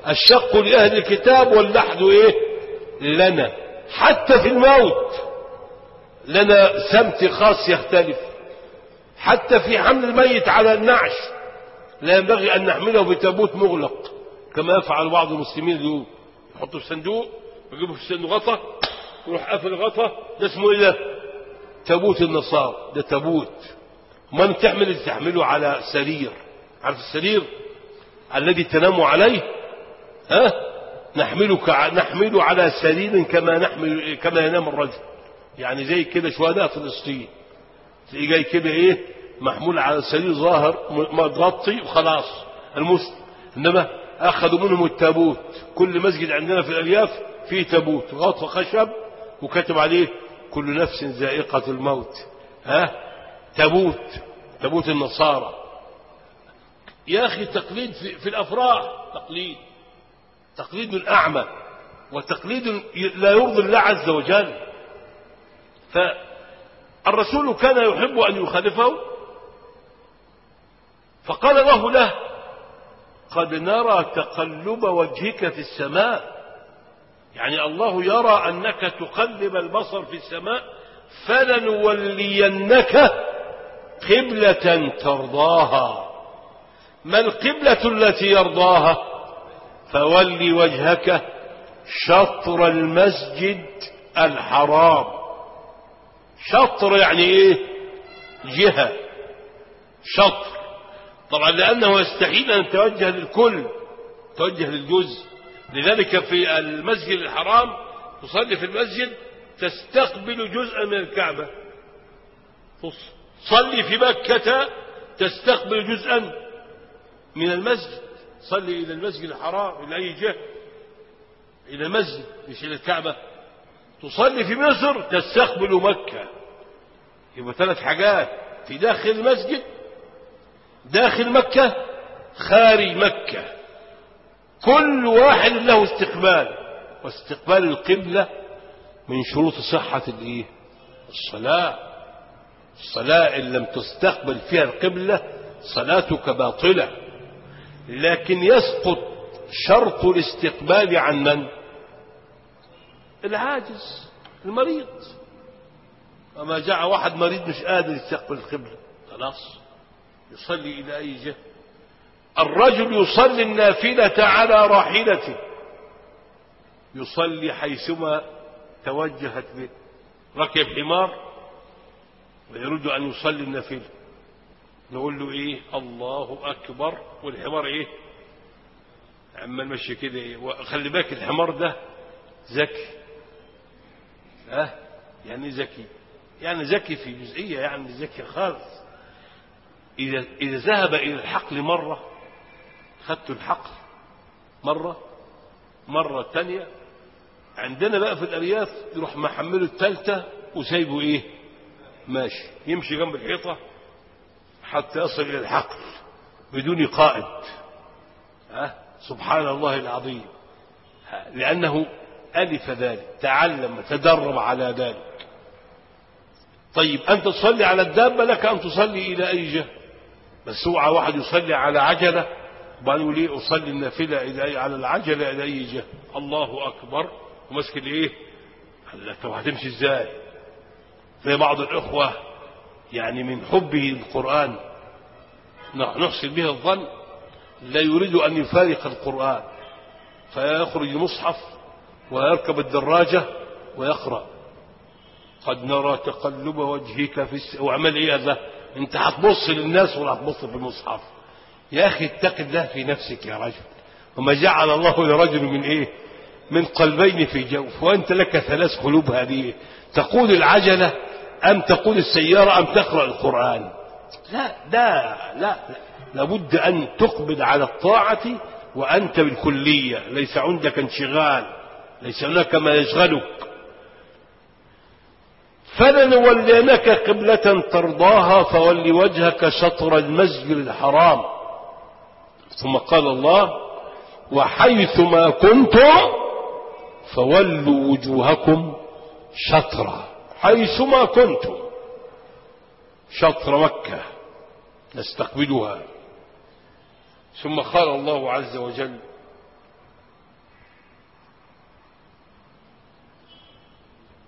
الشق لأهل الكتاب واللحد إيه لنا. حتى في الموت لنا سمت خاص يختلف. حتى في حمل الميت على النعش لا ينبغي أن نحمله بتابوت مغلق كما يفعل بعض المسلمين اليوم، يحطوا في صندوق ويجيبوا في الصندوق غطا ويروح قافل الغطا. ده اسمه ايه؟ ده تابوت النصارى. ده تابوت. ما تحمل تحمله على سرير. عارف السرير الذي تنام عليه؟ ها نحمله كع... نحمله على سرير كما نحمل كما ينام الرجل. يعني زي كده شهداء فلسطين تلاقيه جاي كده ايه محمول على سرير ظاهر متغطي وخلاص المسلم. انما اخذوا منهم التابوت. كل مسجد عندنا في الارياف فيه تابوت غطى خشب وكتب عليه كل نفس ذائقة الموت. ها تابوت تابوت النصارى. يا اخي تقليد في, في الافراح تقليد تقليد اعمى وتقليد لا يرضي الله عز وجل. فالرسول كان يحب ان يخالفه فقال الله له قد نرى تقلب وجهك في السماء. يعني الله يرى أنك تقلب البصر في السماء فلنولينك قبلة ترضاها. ما القبلة التي يرضاها؟ فولي وجهك شطر المسجد الحرام. شطر يعني ايه؟ جهة. شطر طبعا لأنه يستحيل أن توجه للكل، توجه للجزء. لذلك في المسجد الحرام تصلي في المسجد تستقبل جزءا من الكعبة. تصلي في مكة تستقبل جزءا من المسجد. صلي إلى المسجد الحرام إلى أي جهة؟ إلى المسجد مش إلى الكعبة. تصلي في مصر تستقبل مكة. يبقى ثلاث حاجات في داخل المسجد، داخل مكة، خارج مكة. كل واحد له استقبال. واستقبال القبلة من شروط صحة الايه؟ الصلاة. الصلاة إن لم تستقبل فيها القبلة صلاتك باطلة. لكن يسقط شرط الاستقبال عن من؟ العاجز المريض. وما جاء واحد مريض مش قادر يستقبل القبلة خلاص يصلي إلى أي جهة. الرجل يصلي النافلة على راحلته، يصلي حيثما توجهت به. ركب حمار ويريد أن يصلي النافلة نقول له إيه؟ الله أكبر. والحمار إيه؟ عمال ماشي كده إيه؟ وخلي بالك الحمار ده ذكي. أه يعني ذكي يعني ذكي في جزئية، يعني ذكي خالص. إذا إذا ذهب إلى الحقل مرة خدت الحقل مرة مرة تانية. عندنا بقى في الأرياف يروح محمله الثالثة وسايبه إيه؟ ماشي يمشي جنب الحيطة حتى يصل إلى الحقل بدون قائد. أه؟ سبحان الله العظيم. لأنه ألف ذلك، تعلم تدرب على ذلك. طيب أنت تصلي على الدابة لك أن تصلي إلى أي جهة. بس اوعى واحد يصلي على عجلة وبعدين يقول لي أصلي النافلة إلى على العجلة إلى أي جهة. الله أكبر ومسك الإيه؟ قال لك طب هتمشي إزاي؟ زي بعض الأخوة يعني من حبه للقرآن نحسن به الظن لا يريد أن يفارق القرآن فيخرج المصحف ويركب الدراجة ويقرأ قد نرى تقلب وجهك في الس... وعمل ايه هذا؟ انت هتبص للناس ولا هتبص في المصحف؟ يا اخي اتق الله في نفسك يا رجل. وما جعل الله لرجل من ايه؟ من قلبين في جوف وانت لك ثلاث قلوب. هذه تقود العجلة ام تقود السيارة ام تقرأ القرآن؟ لا لا لا, لا. لابد ان تقبل على الطاعة وانت بالكلية، ليس عندك انشغال، ليس هناك ما يشغلك. فلنولينك قبلة ترضاها فول وجهك شطر المسجد الحرام. ثم قال الله وحيثما كنتم فولوا وجوهكم شطرا. حيثما كنتم شطر مكة نستقبلها. ثم قال الله عز وجل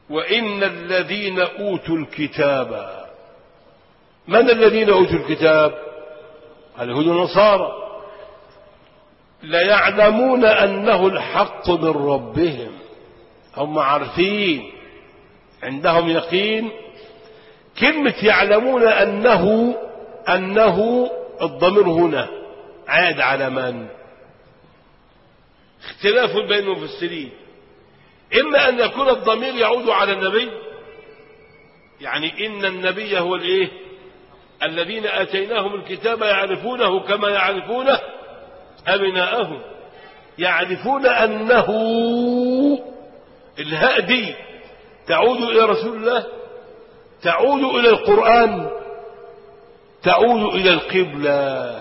وإن الذين أوتوا الكتاب. من الذين أوتوا الكتاب؟ اليهود والنصارى. ليعلمون أنه الحق من ربهم. هم عارفين، عندهم يقين. كلمة يعلمون أنه أنه الضمير هنا عاد على من؟ اختلاف بين المفسرين. إما أن يكون الضمير يعود على النبي، يعني إن النبي هو الإيه؟ الذين آتيناهم الكتاب يعرفونه كما يعرفون أبناءهم. يعرفون أنه الهاء دي تعود إلى رسول الله، تعود إلى القرآن، تعود إلى القبلة.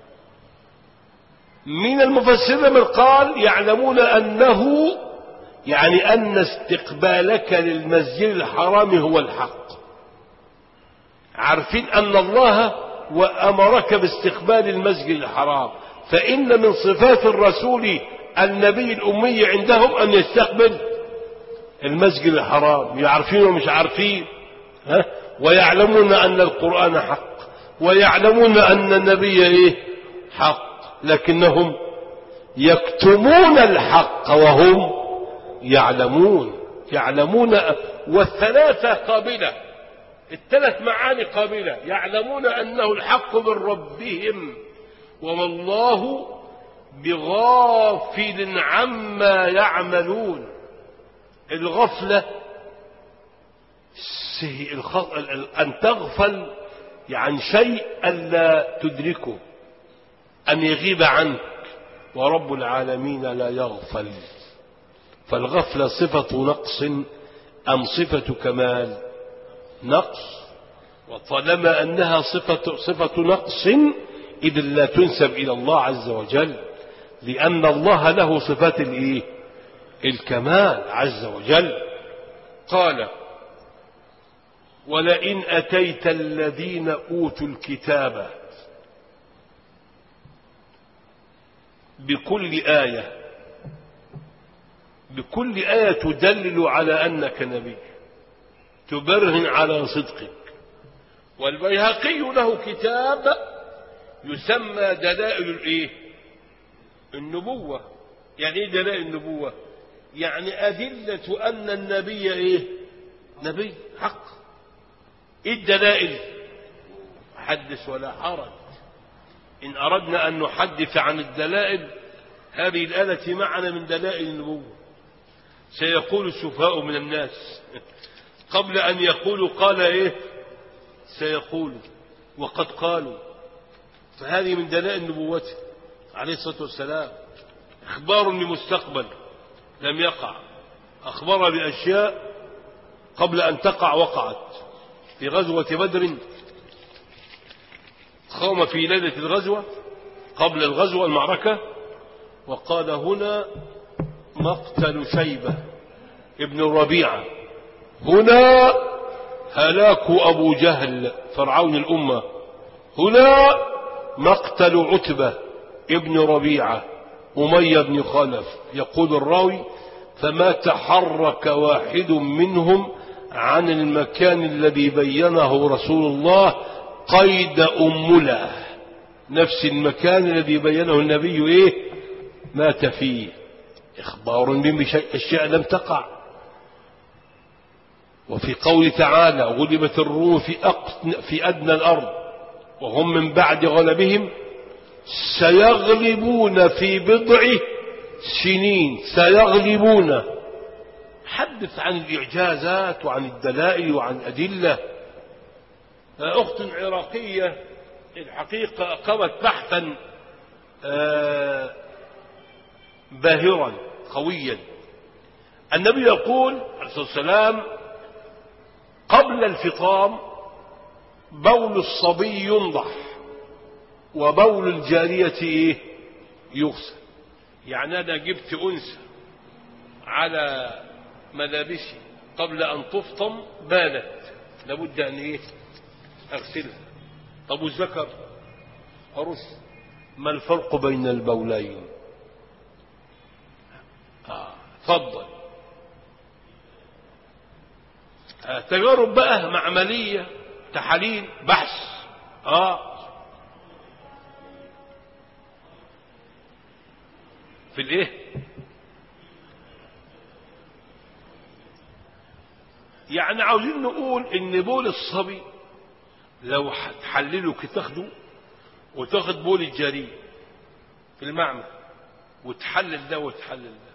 من المفسرين من قال يعلمون أنه يعني أن استقبالك للمسجد الحرام هو الحق. عارفين أن الله وأمرك باستقبال المسجد الحرام، فإن من صفات الرسول النبي الأمي عندهم أن يستقبل المسجد الحرام. يعرفين ومش عارفين، ها؟ ويعلمون أن القرآن حق، ويعلمون أن النبي إيه؟ حق، لكنهم يكتمون الحق وهم يعلمون. يعلمون، والثلاثة قابلة، الثلاث معاني قابلة. يعلمون أنه الحق من ربهم وما الله بغافل عما يعملون. الغفلة أن تغفل عن شيء ألا تدركه، أن يغيب عنك، ورب العالمين لا يغفل. فالغفلة صفة نقص أم صفة كمال؟ نقص. وطالما أنها صفة, صفة نقص إذ لا تنسب إلى الله عز وجل، لأن الله له صفات الإيه؟ الكمال عز وجل. قال ولئن أتيت الذين أوتوا الكتاب بكل آية، بكل آية تدلل على أنك نبي، تبرهن على صدقك. والبيهقي له كتاب يسمى دلائل الإيه؟ النبوة. يعني إيه دلائل النبوة؟ يعني أدلة أن النبي إيه؟ نبي حق. إيه الدلائل؟ حدث ولا حرج. إن أردنا أن نحدث عن الدلائل، هذه الآلة معنا من دلائل النبوة. سيقول السفهاء من الناس قبل أن يقولوا قال إيه؟ سيقولوا وقد قالوا. فهذه من دلائل نبوته عليه الصلاة والسلام. إخبار لمستقبل لم يقع، أخبر بأشياء قبل أن تقع وقعت. في غزوة بدر قام في ليلة الغزوة قبل الغزوة المعركة وقال هنا مقتل شيبة ابن ربيعة، هنا هلاك أبو جهل فرعون الأمة، هنا مقتل عتبة ابن ربيعة أمية بن خلف. يقول الراوي فما تحرك واحد منهم عن المكان الذي بينه رسول الله قيد أمله، نفس المكان الذي بينه النبي إيه؟ مات فيه. إخبار بأشياء لم تقع. وفي قول تعالى غلبت الروم في, في أدنى الأرض وهم من بعد غلبهم سيغلبون في بضع سنين. سيغلبون. حدث عن الإعجازات وعن الدلائل وعن الأدلة. أخت عراقية الحقيقة قامت بحثا باهرا قويا. النبي يقول عليه الصلاة والسلام قبل الفطام بول الصبي ينضح وبول الجارية إيه؟ يغسل. يعني أنا جبت أنثى على ملابسي قبل أن تفطم بالت، لابد أن إيه؟ أغسلها. طب والذكر أرس. ما الفرق بين البولين؟ آه. فضل تجارب بقى معملية، تحاليل، بحث. اه في الايه؟ يعني عاوزين نقول ان بول الصبي لو هتحلله تاخده وتاخد بول الجري في المعمل وتحلل ده وتحلل ده،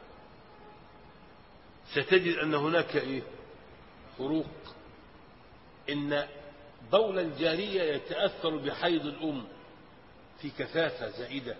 ستجد ان هناك ايه؟ فروق. ان بول الجارية يتأثر بحيض الأم في كثافة زائدة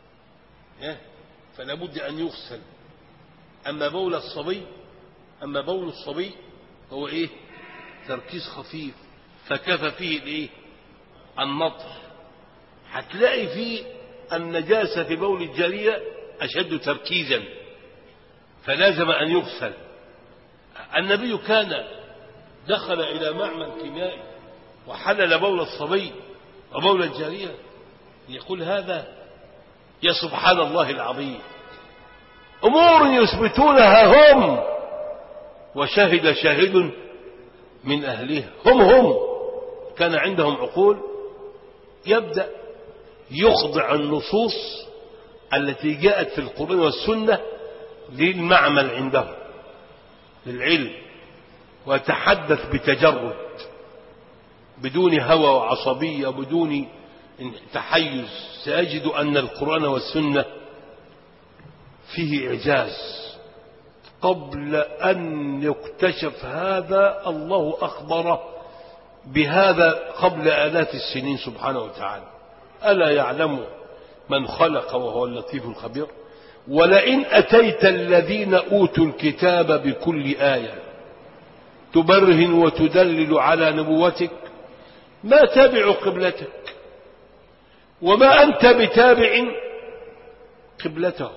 فلا بد أن يغسل. أما بول الصبي أما بول الصبي هو إيه؟ تركيز خفيف فكفى فيه الإيه؟ النطر. هتلاقي فيه النجاسة في بول الجارية أشد تركيزا فلازم أن يغسل. النبي كان دخل إلى معمل كيميائي وحلل بول الصبي وبول الجارية، يقول هذا يا سبحان الله العظيم، أمور يثبتونها هم وشهد شاهد من أهلها. هم هم كان عندهم عقول، يبدأ يخضع النصوص التي جاءت في القرآن والسنة للمعمل عندهم للعلم، وتحدث بتجرد بدون هوى وعصبية بدون تحيز. سأجد أن القرآن والسنة فيه إعجاز. قبل أن يكتشف هذا الله أخبر بهذا قبل آلاف السنين سبحانه وتعالى. ألا يعلم من خلق وهو اللطيف الخبير؟ ولئن أتيت الذين أوتوا الكتاب بكل آية تبرهن وتدلل على نبوتك ما تابع قبلتك وما أنت بتابع قبلتهم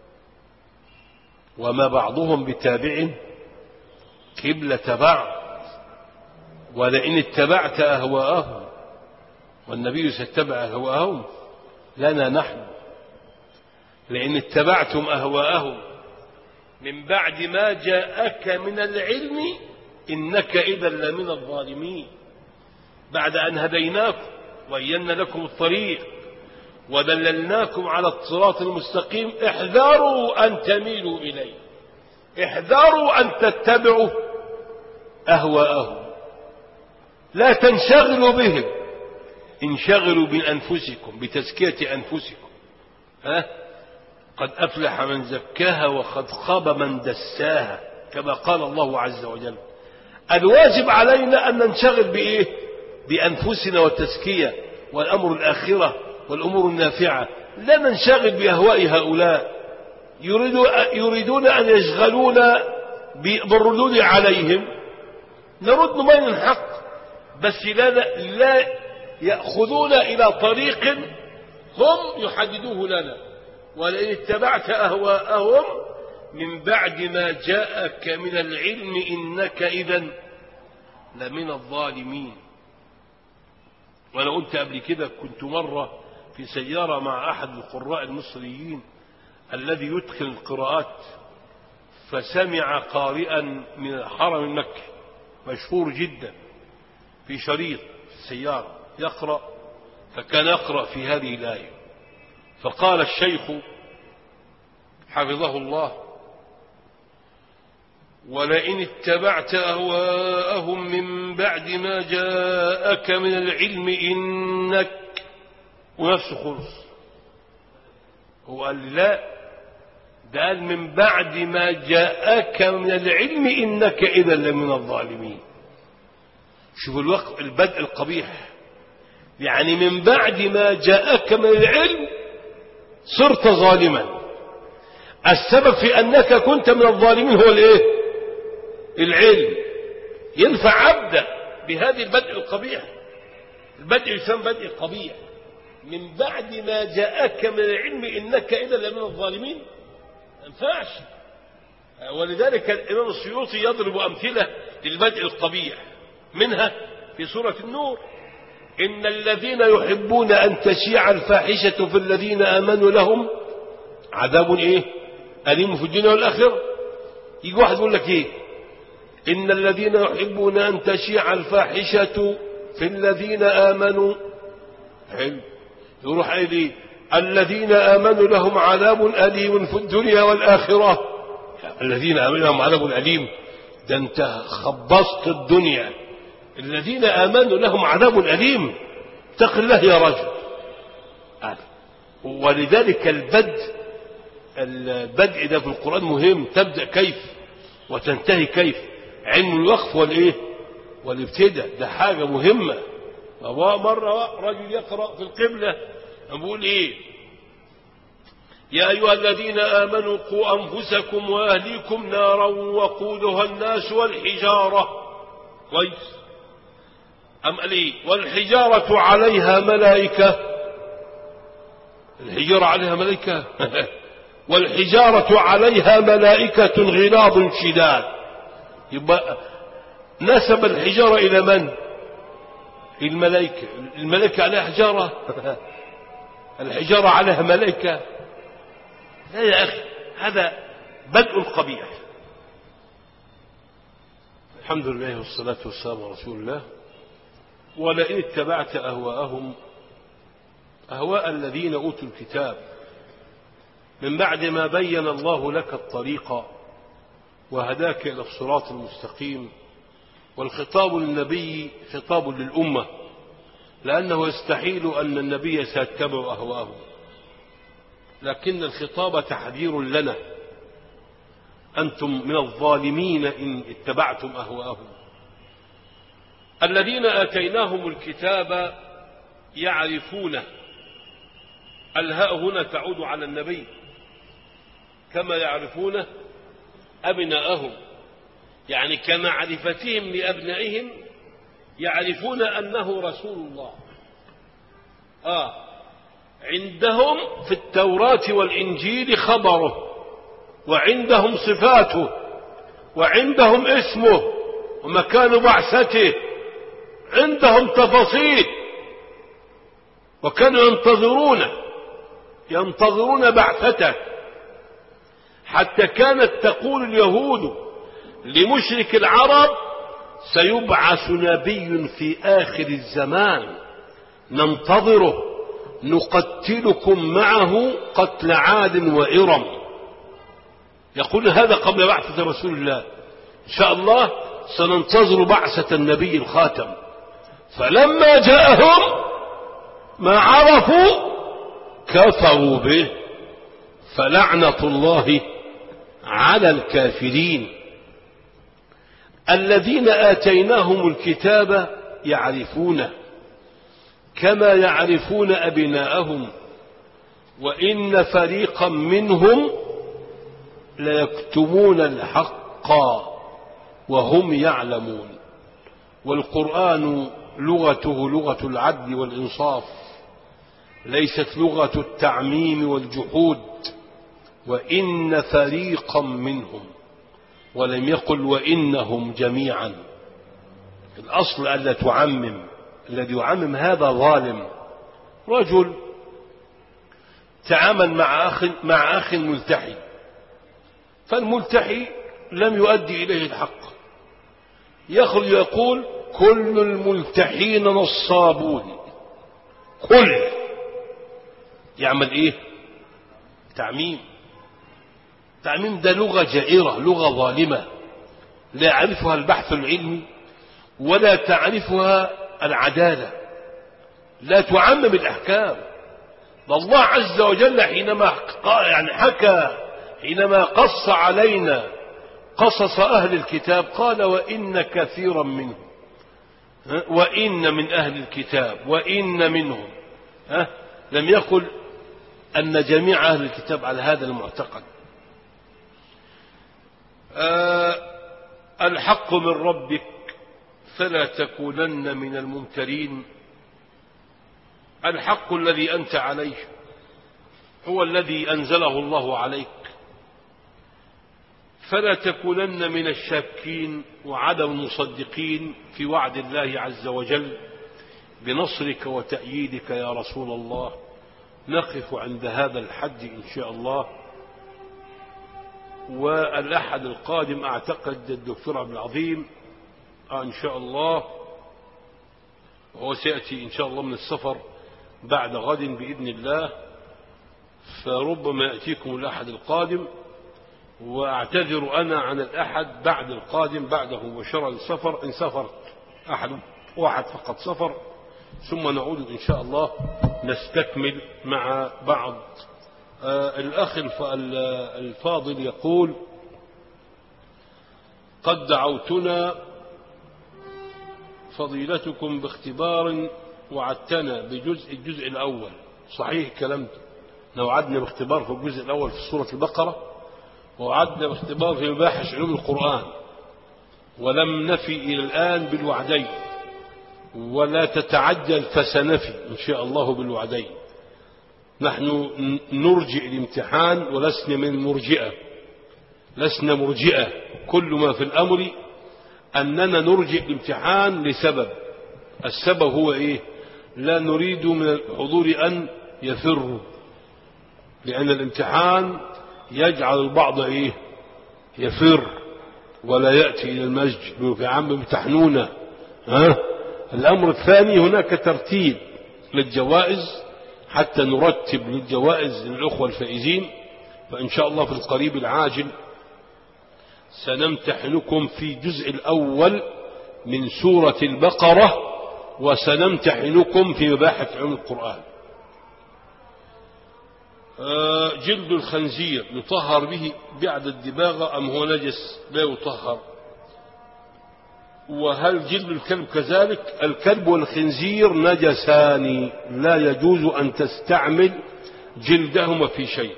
وما بعضهم بتابع قبلة بعض. ولئن اتبعت أهواءهم، والنبي سيتبع أهواءهم لنا نحن، لئن اتبعتم أهواءهم من بعد ما جاءك من العلم إنك إذا لمن الظالمين. بعد أن هديناكم وبينا لكم الطريق ودللناكم على الصراط المستقيم، احذروا أن تميلوا إليه، احذروا أن تتبعوا أهواءهم، لا تنشغلوا بهم، انشغلوا بأنفسكم بتزكية أنفسكم. ها؟ قد أفلح من زكاها وقد خاب من دساها كما قال الله عز وجل. الواجب علينا أن ننشغل بإيه؟ بأنفسنا والتزكية والأمر الآخرة والأمور النافعة، لا ننشغل بأهواء هؤلاء يريدون أن يشغلونا بالردود عليهم. نرد من الحق بس لا, لا يأخذون إلى طريق هم يحددوه لنا. ولئن اتبعت أهواءهم من بعد ما جاءك من العلم إنك إذن لمن الظالمين. وأنا قلت قبل كده، كنت مرة في سيارة مع أحد القراء المصريين الذي يدخل القراءات، فسمع قارئا من الحرم المكي مشهور جدا في شريط في السيارة يقرأ، فكان يقرأ في هذه الآية، فقال الشيخ حفظه الله: ولئن اتبعت أهواءهم من بعد ما جاءك من العلم إنك، ونفسه خلص. هو قال لا، ده قال من بعد ما جاءك من العلم إنك إذا لمن الظالمين. شوفوا الوقت البدء القبيح، يعني من بعد ما جاءك من العلم صرت ظالما. السبب في أنك كنت من الظالمين هو الايه؟ العلم. ينفع عبدا بهذه البدء القبيح؟ البدء يسمى بدء قبيح. من بعد ما جاءك من العلم إنك إذا لمن الظالمين، ما ينفعش. ولذلك الإمام السيوطي يضرب أمثلة للبدء القبيح، منها في سورة النور: إن الذين يحبون أن تشيع الفاحشة في الذين آمنوا لهم عذاب إيه؟ أليم في الدنيا والآخرة. يجي واحد يقول لك إيه؟ إن الذين يحبون أن تشيع الفاحشة في الذين آمنوا حلو يروح إليه الذين آمنوا لهم عذاب أليم في الدنيا والآخرة. الذين آمنوا لهم عذاب أليم، ده أنت خبصت الدنيا. الذين آمنوا لهم عذاب أليم، اتق الله يا رجل. ولذلك البدء البدء ده في القرآن مهم، تبدأ كيف وتنتهي كيف. علم الوقف والإيه والابتداء ده حاجة مهمة. مرة رجل يقرأ في القبلة يقول إيه يا أيها الذين آمنوا قوا أنفسكم وأهليكم نارا وقودها الناس والحجارة كويس. أم قال إيه والحجارة عليها ملائكة. الحجارة عليها ملائكة والحجارة عليها ملائكة غلاظ شداد. يبقى نسب الحجارة إلى من؟ الملائكة. الملائكة عليها حجارة الحجارة عليها ملائكة؟ لا يا أخي، هذا بدء قبيح. الحمد لله والصلاة والسلام على رسول الله. ولئن اتبعت أهواءهم أهواء الذين أوتوا الكتاب من بعد ما بين الله لك الطريق وهداك إلى الصراط المستقيم. والخطاب للنبي خطاب للأمة، لأنه يستحيل أن النبي سيتبع أهواءهم، لكن الخطاب تحذير لنا. أنتم من الظالمين إن اتبعتم أهواءهم. الذين آتيناهم الكتاب يعرفونه. الهاء هنا تعود على النبي كما يعرفون أبناءهم، يعني كمعرفتهم لأبنائهم يعرفون أنه رسول الله. آه عندهم في التوراة والإنجيل خبره، وعندهم صفاته، وعندهم اسمه ومكان بعثته، عندهم تفاصيل. وكانوا ينتظرون ينتظرون بعثته، حتى كانت تقول اليهود لمشرك العرب سيبعث نبي في آخر الزمان ننتظره نقتلكم معه قتل عاد وإرم. يقول هذا قبل بعثة رسول الله. إن شاء الله سننتظر بعثة النبي الخاتم. فلما جاءهم ما عرفوا كفروا به، فلعنة الله على الكافرين. الذين آتيناهم الكتاب يعرفونه كما يعرفون أبناءهم، وإن فريقا منهم ليكتمون الحق وهم يعلمون. والقرآن لغته لغة العدل والإنصاف، ليست لغة التعميم والجحود. وإن فريقا منهم، ولم يقل وإنهم جميعا. الأصل ألا تعمم، الذي يعمم هذا ظالم. رجل تعامل مع أخ مع أخ ملتحي، فالملتحي لم يؤدي إليه الحق، يخرج يقول كل الملتحين نصابون. كل يعمل إيه؟ تعميم. تعميم ده لغة جائرة، لغة ظالمة لا يعرفها البحث العلمي ولا تعرفها العدالة. لا تعمم الأحكام. الله عز وجل حينما يعني حكى حينما قص علينا قصص أهل الكتاب قال وإن كثيرا منهم، وإن من أهل الكتاب، وإن منهم، ها؟ لم يقل أن جميع أهل الكتاب على هذا المعتقد. أه الحق من ربك فلا تكونن من الممترين. الحق الذي أنت عليه هو الذي أنزله الله عليك، فلا تكونن من الشاكين وعدم المصدقين في وعد الله عز وجل بنصرك وتأييدك يا رسول الله. نقف عند هذا الحد إن شاء الله. والأحد القادم أعتقد الدكتور عبد العظيم آه إن شاء الله، وهو سيأتي إن شاء الله من السفر بعد غد بإذن الله، فربما يأتيكم الأحد القادم، وأعتذر أنا عن الأحد بعد القادم بعده مباشرة للسفر، إن سافرت أحد واحد فقط سفر، ثم نعود إن شاء الله نستكمل مع بعض. آه الأخ الفاضل يقول: قد دعوتنا فضيلتكم باختبار وعدتنا بجزء الجزء الأول. صحيح الكلام ده، وعدنا باختبار في الجزء الأول في سورة البقرة، وعدنا باختبار في مباحث علوم القرآن، ولم نفي إلى الآن بالوعدين، ولا تتعجل فسنفي إن شاء الله بالوعدين. نحن نرجئ الامتحان ولسنا من المرجئة، لسنا مرجئة، كل ما في الأمر أننا نرجئ الامتحان لسبب. السبب هو إيه؟ لا نريد من الحضور أن يفروا، لأن الامتحان يجعل البعض إيه؟ يفر ولا يأتي إلى المسجد، يا عم امتحنونا. ها؟ الأمر الثاني هناك ترتيب للجوائز حتى نرتب للجوائز للأخوة الفائزين، فإن شاء الله في القريب العاجل سنمتحنكم في الجزء الأول من سورة البقرة، وسنمتحنكم في مباحث علوم القرآن. جلد الخنزير يطهر به بعد الدباغة أم هو نجس؟ لا يطهر. وهل جلد الكلب كذلك؟ الكلب والخنزير نجسان، لا يجوز أن تستعمل جلدهما في شيء.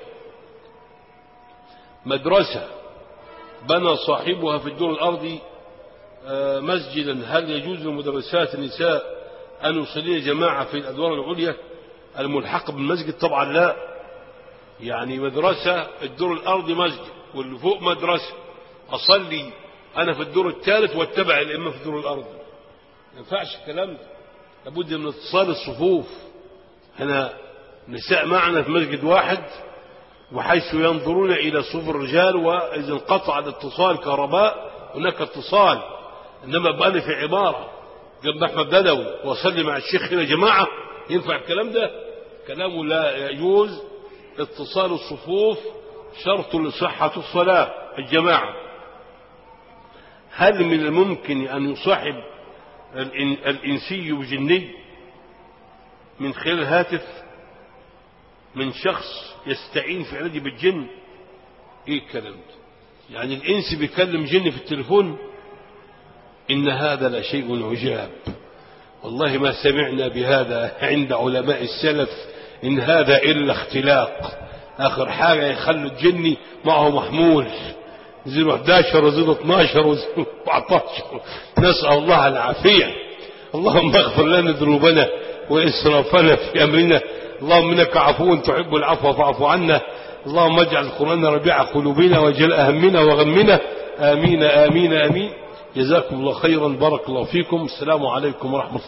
مدرسة بنى صاحبها في الدور الأرضي مسجدا، هل يجوز لمدرسات النساء أن يصلين جماعة في الأدوار العليا الملحقة بالمسجد؟ طبعا لا. يعني مدرسة الدور الأرضي مسجد واللي فوق مدرسة، أصلي أنا في الدور الثالث واتبع الإمام في الدور الأرضي؟ ما ينفعش الكلام ده، لابد من اتصال الصفوف. هنا نساء معنا في مسجد واحد، وحيث ينظرون إلى صفوف الرجال، وإذا انقطع الاتصال كهرباء هناك اتصال. إنما بقى في عبارة جنب أحمد بدوي وأصلي مع الشيخ هنا جماعة، ينفع الكلام ده؟ كلامه لا يجوز. اتصال الصفوف شرط لصحة الصلاة الجماعة. هل من الممكن أن يصاحب الإنسي بجني من خلال هاتف من شخص يستعين في علاجه بالجن؟ ايه الكلام ده؟ يعني الإنس بيكلم جن في التليفون؟ إن هذا لشيء عجاب، والله ما سمعنا بهذا عند علماء السلف، إن هذا إلا اختلاق. آخر حاجة يخلوا الجني معه محمول زيرو احداشر وزيرو اتناشر وزيرو اربعتاشر، نسأل الله العافية. اللهم اغفر لنا ذنوبنا وإسرافنا في أمرنا، اللهم إنك عفو تحب العفو فاعف عنا، اللهم اجعل القرآن ربيع قلوبنا وجلاء همنا وغمنا، آمين آمين آمين. جزاكم الله خيرا، بارك الله فيكم، السلام عليكم ورحمة الله.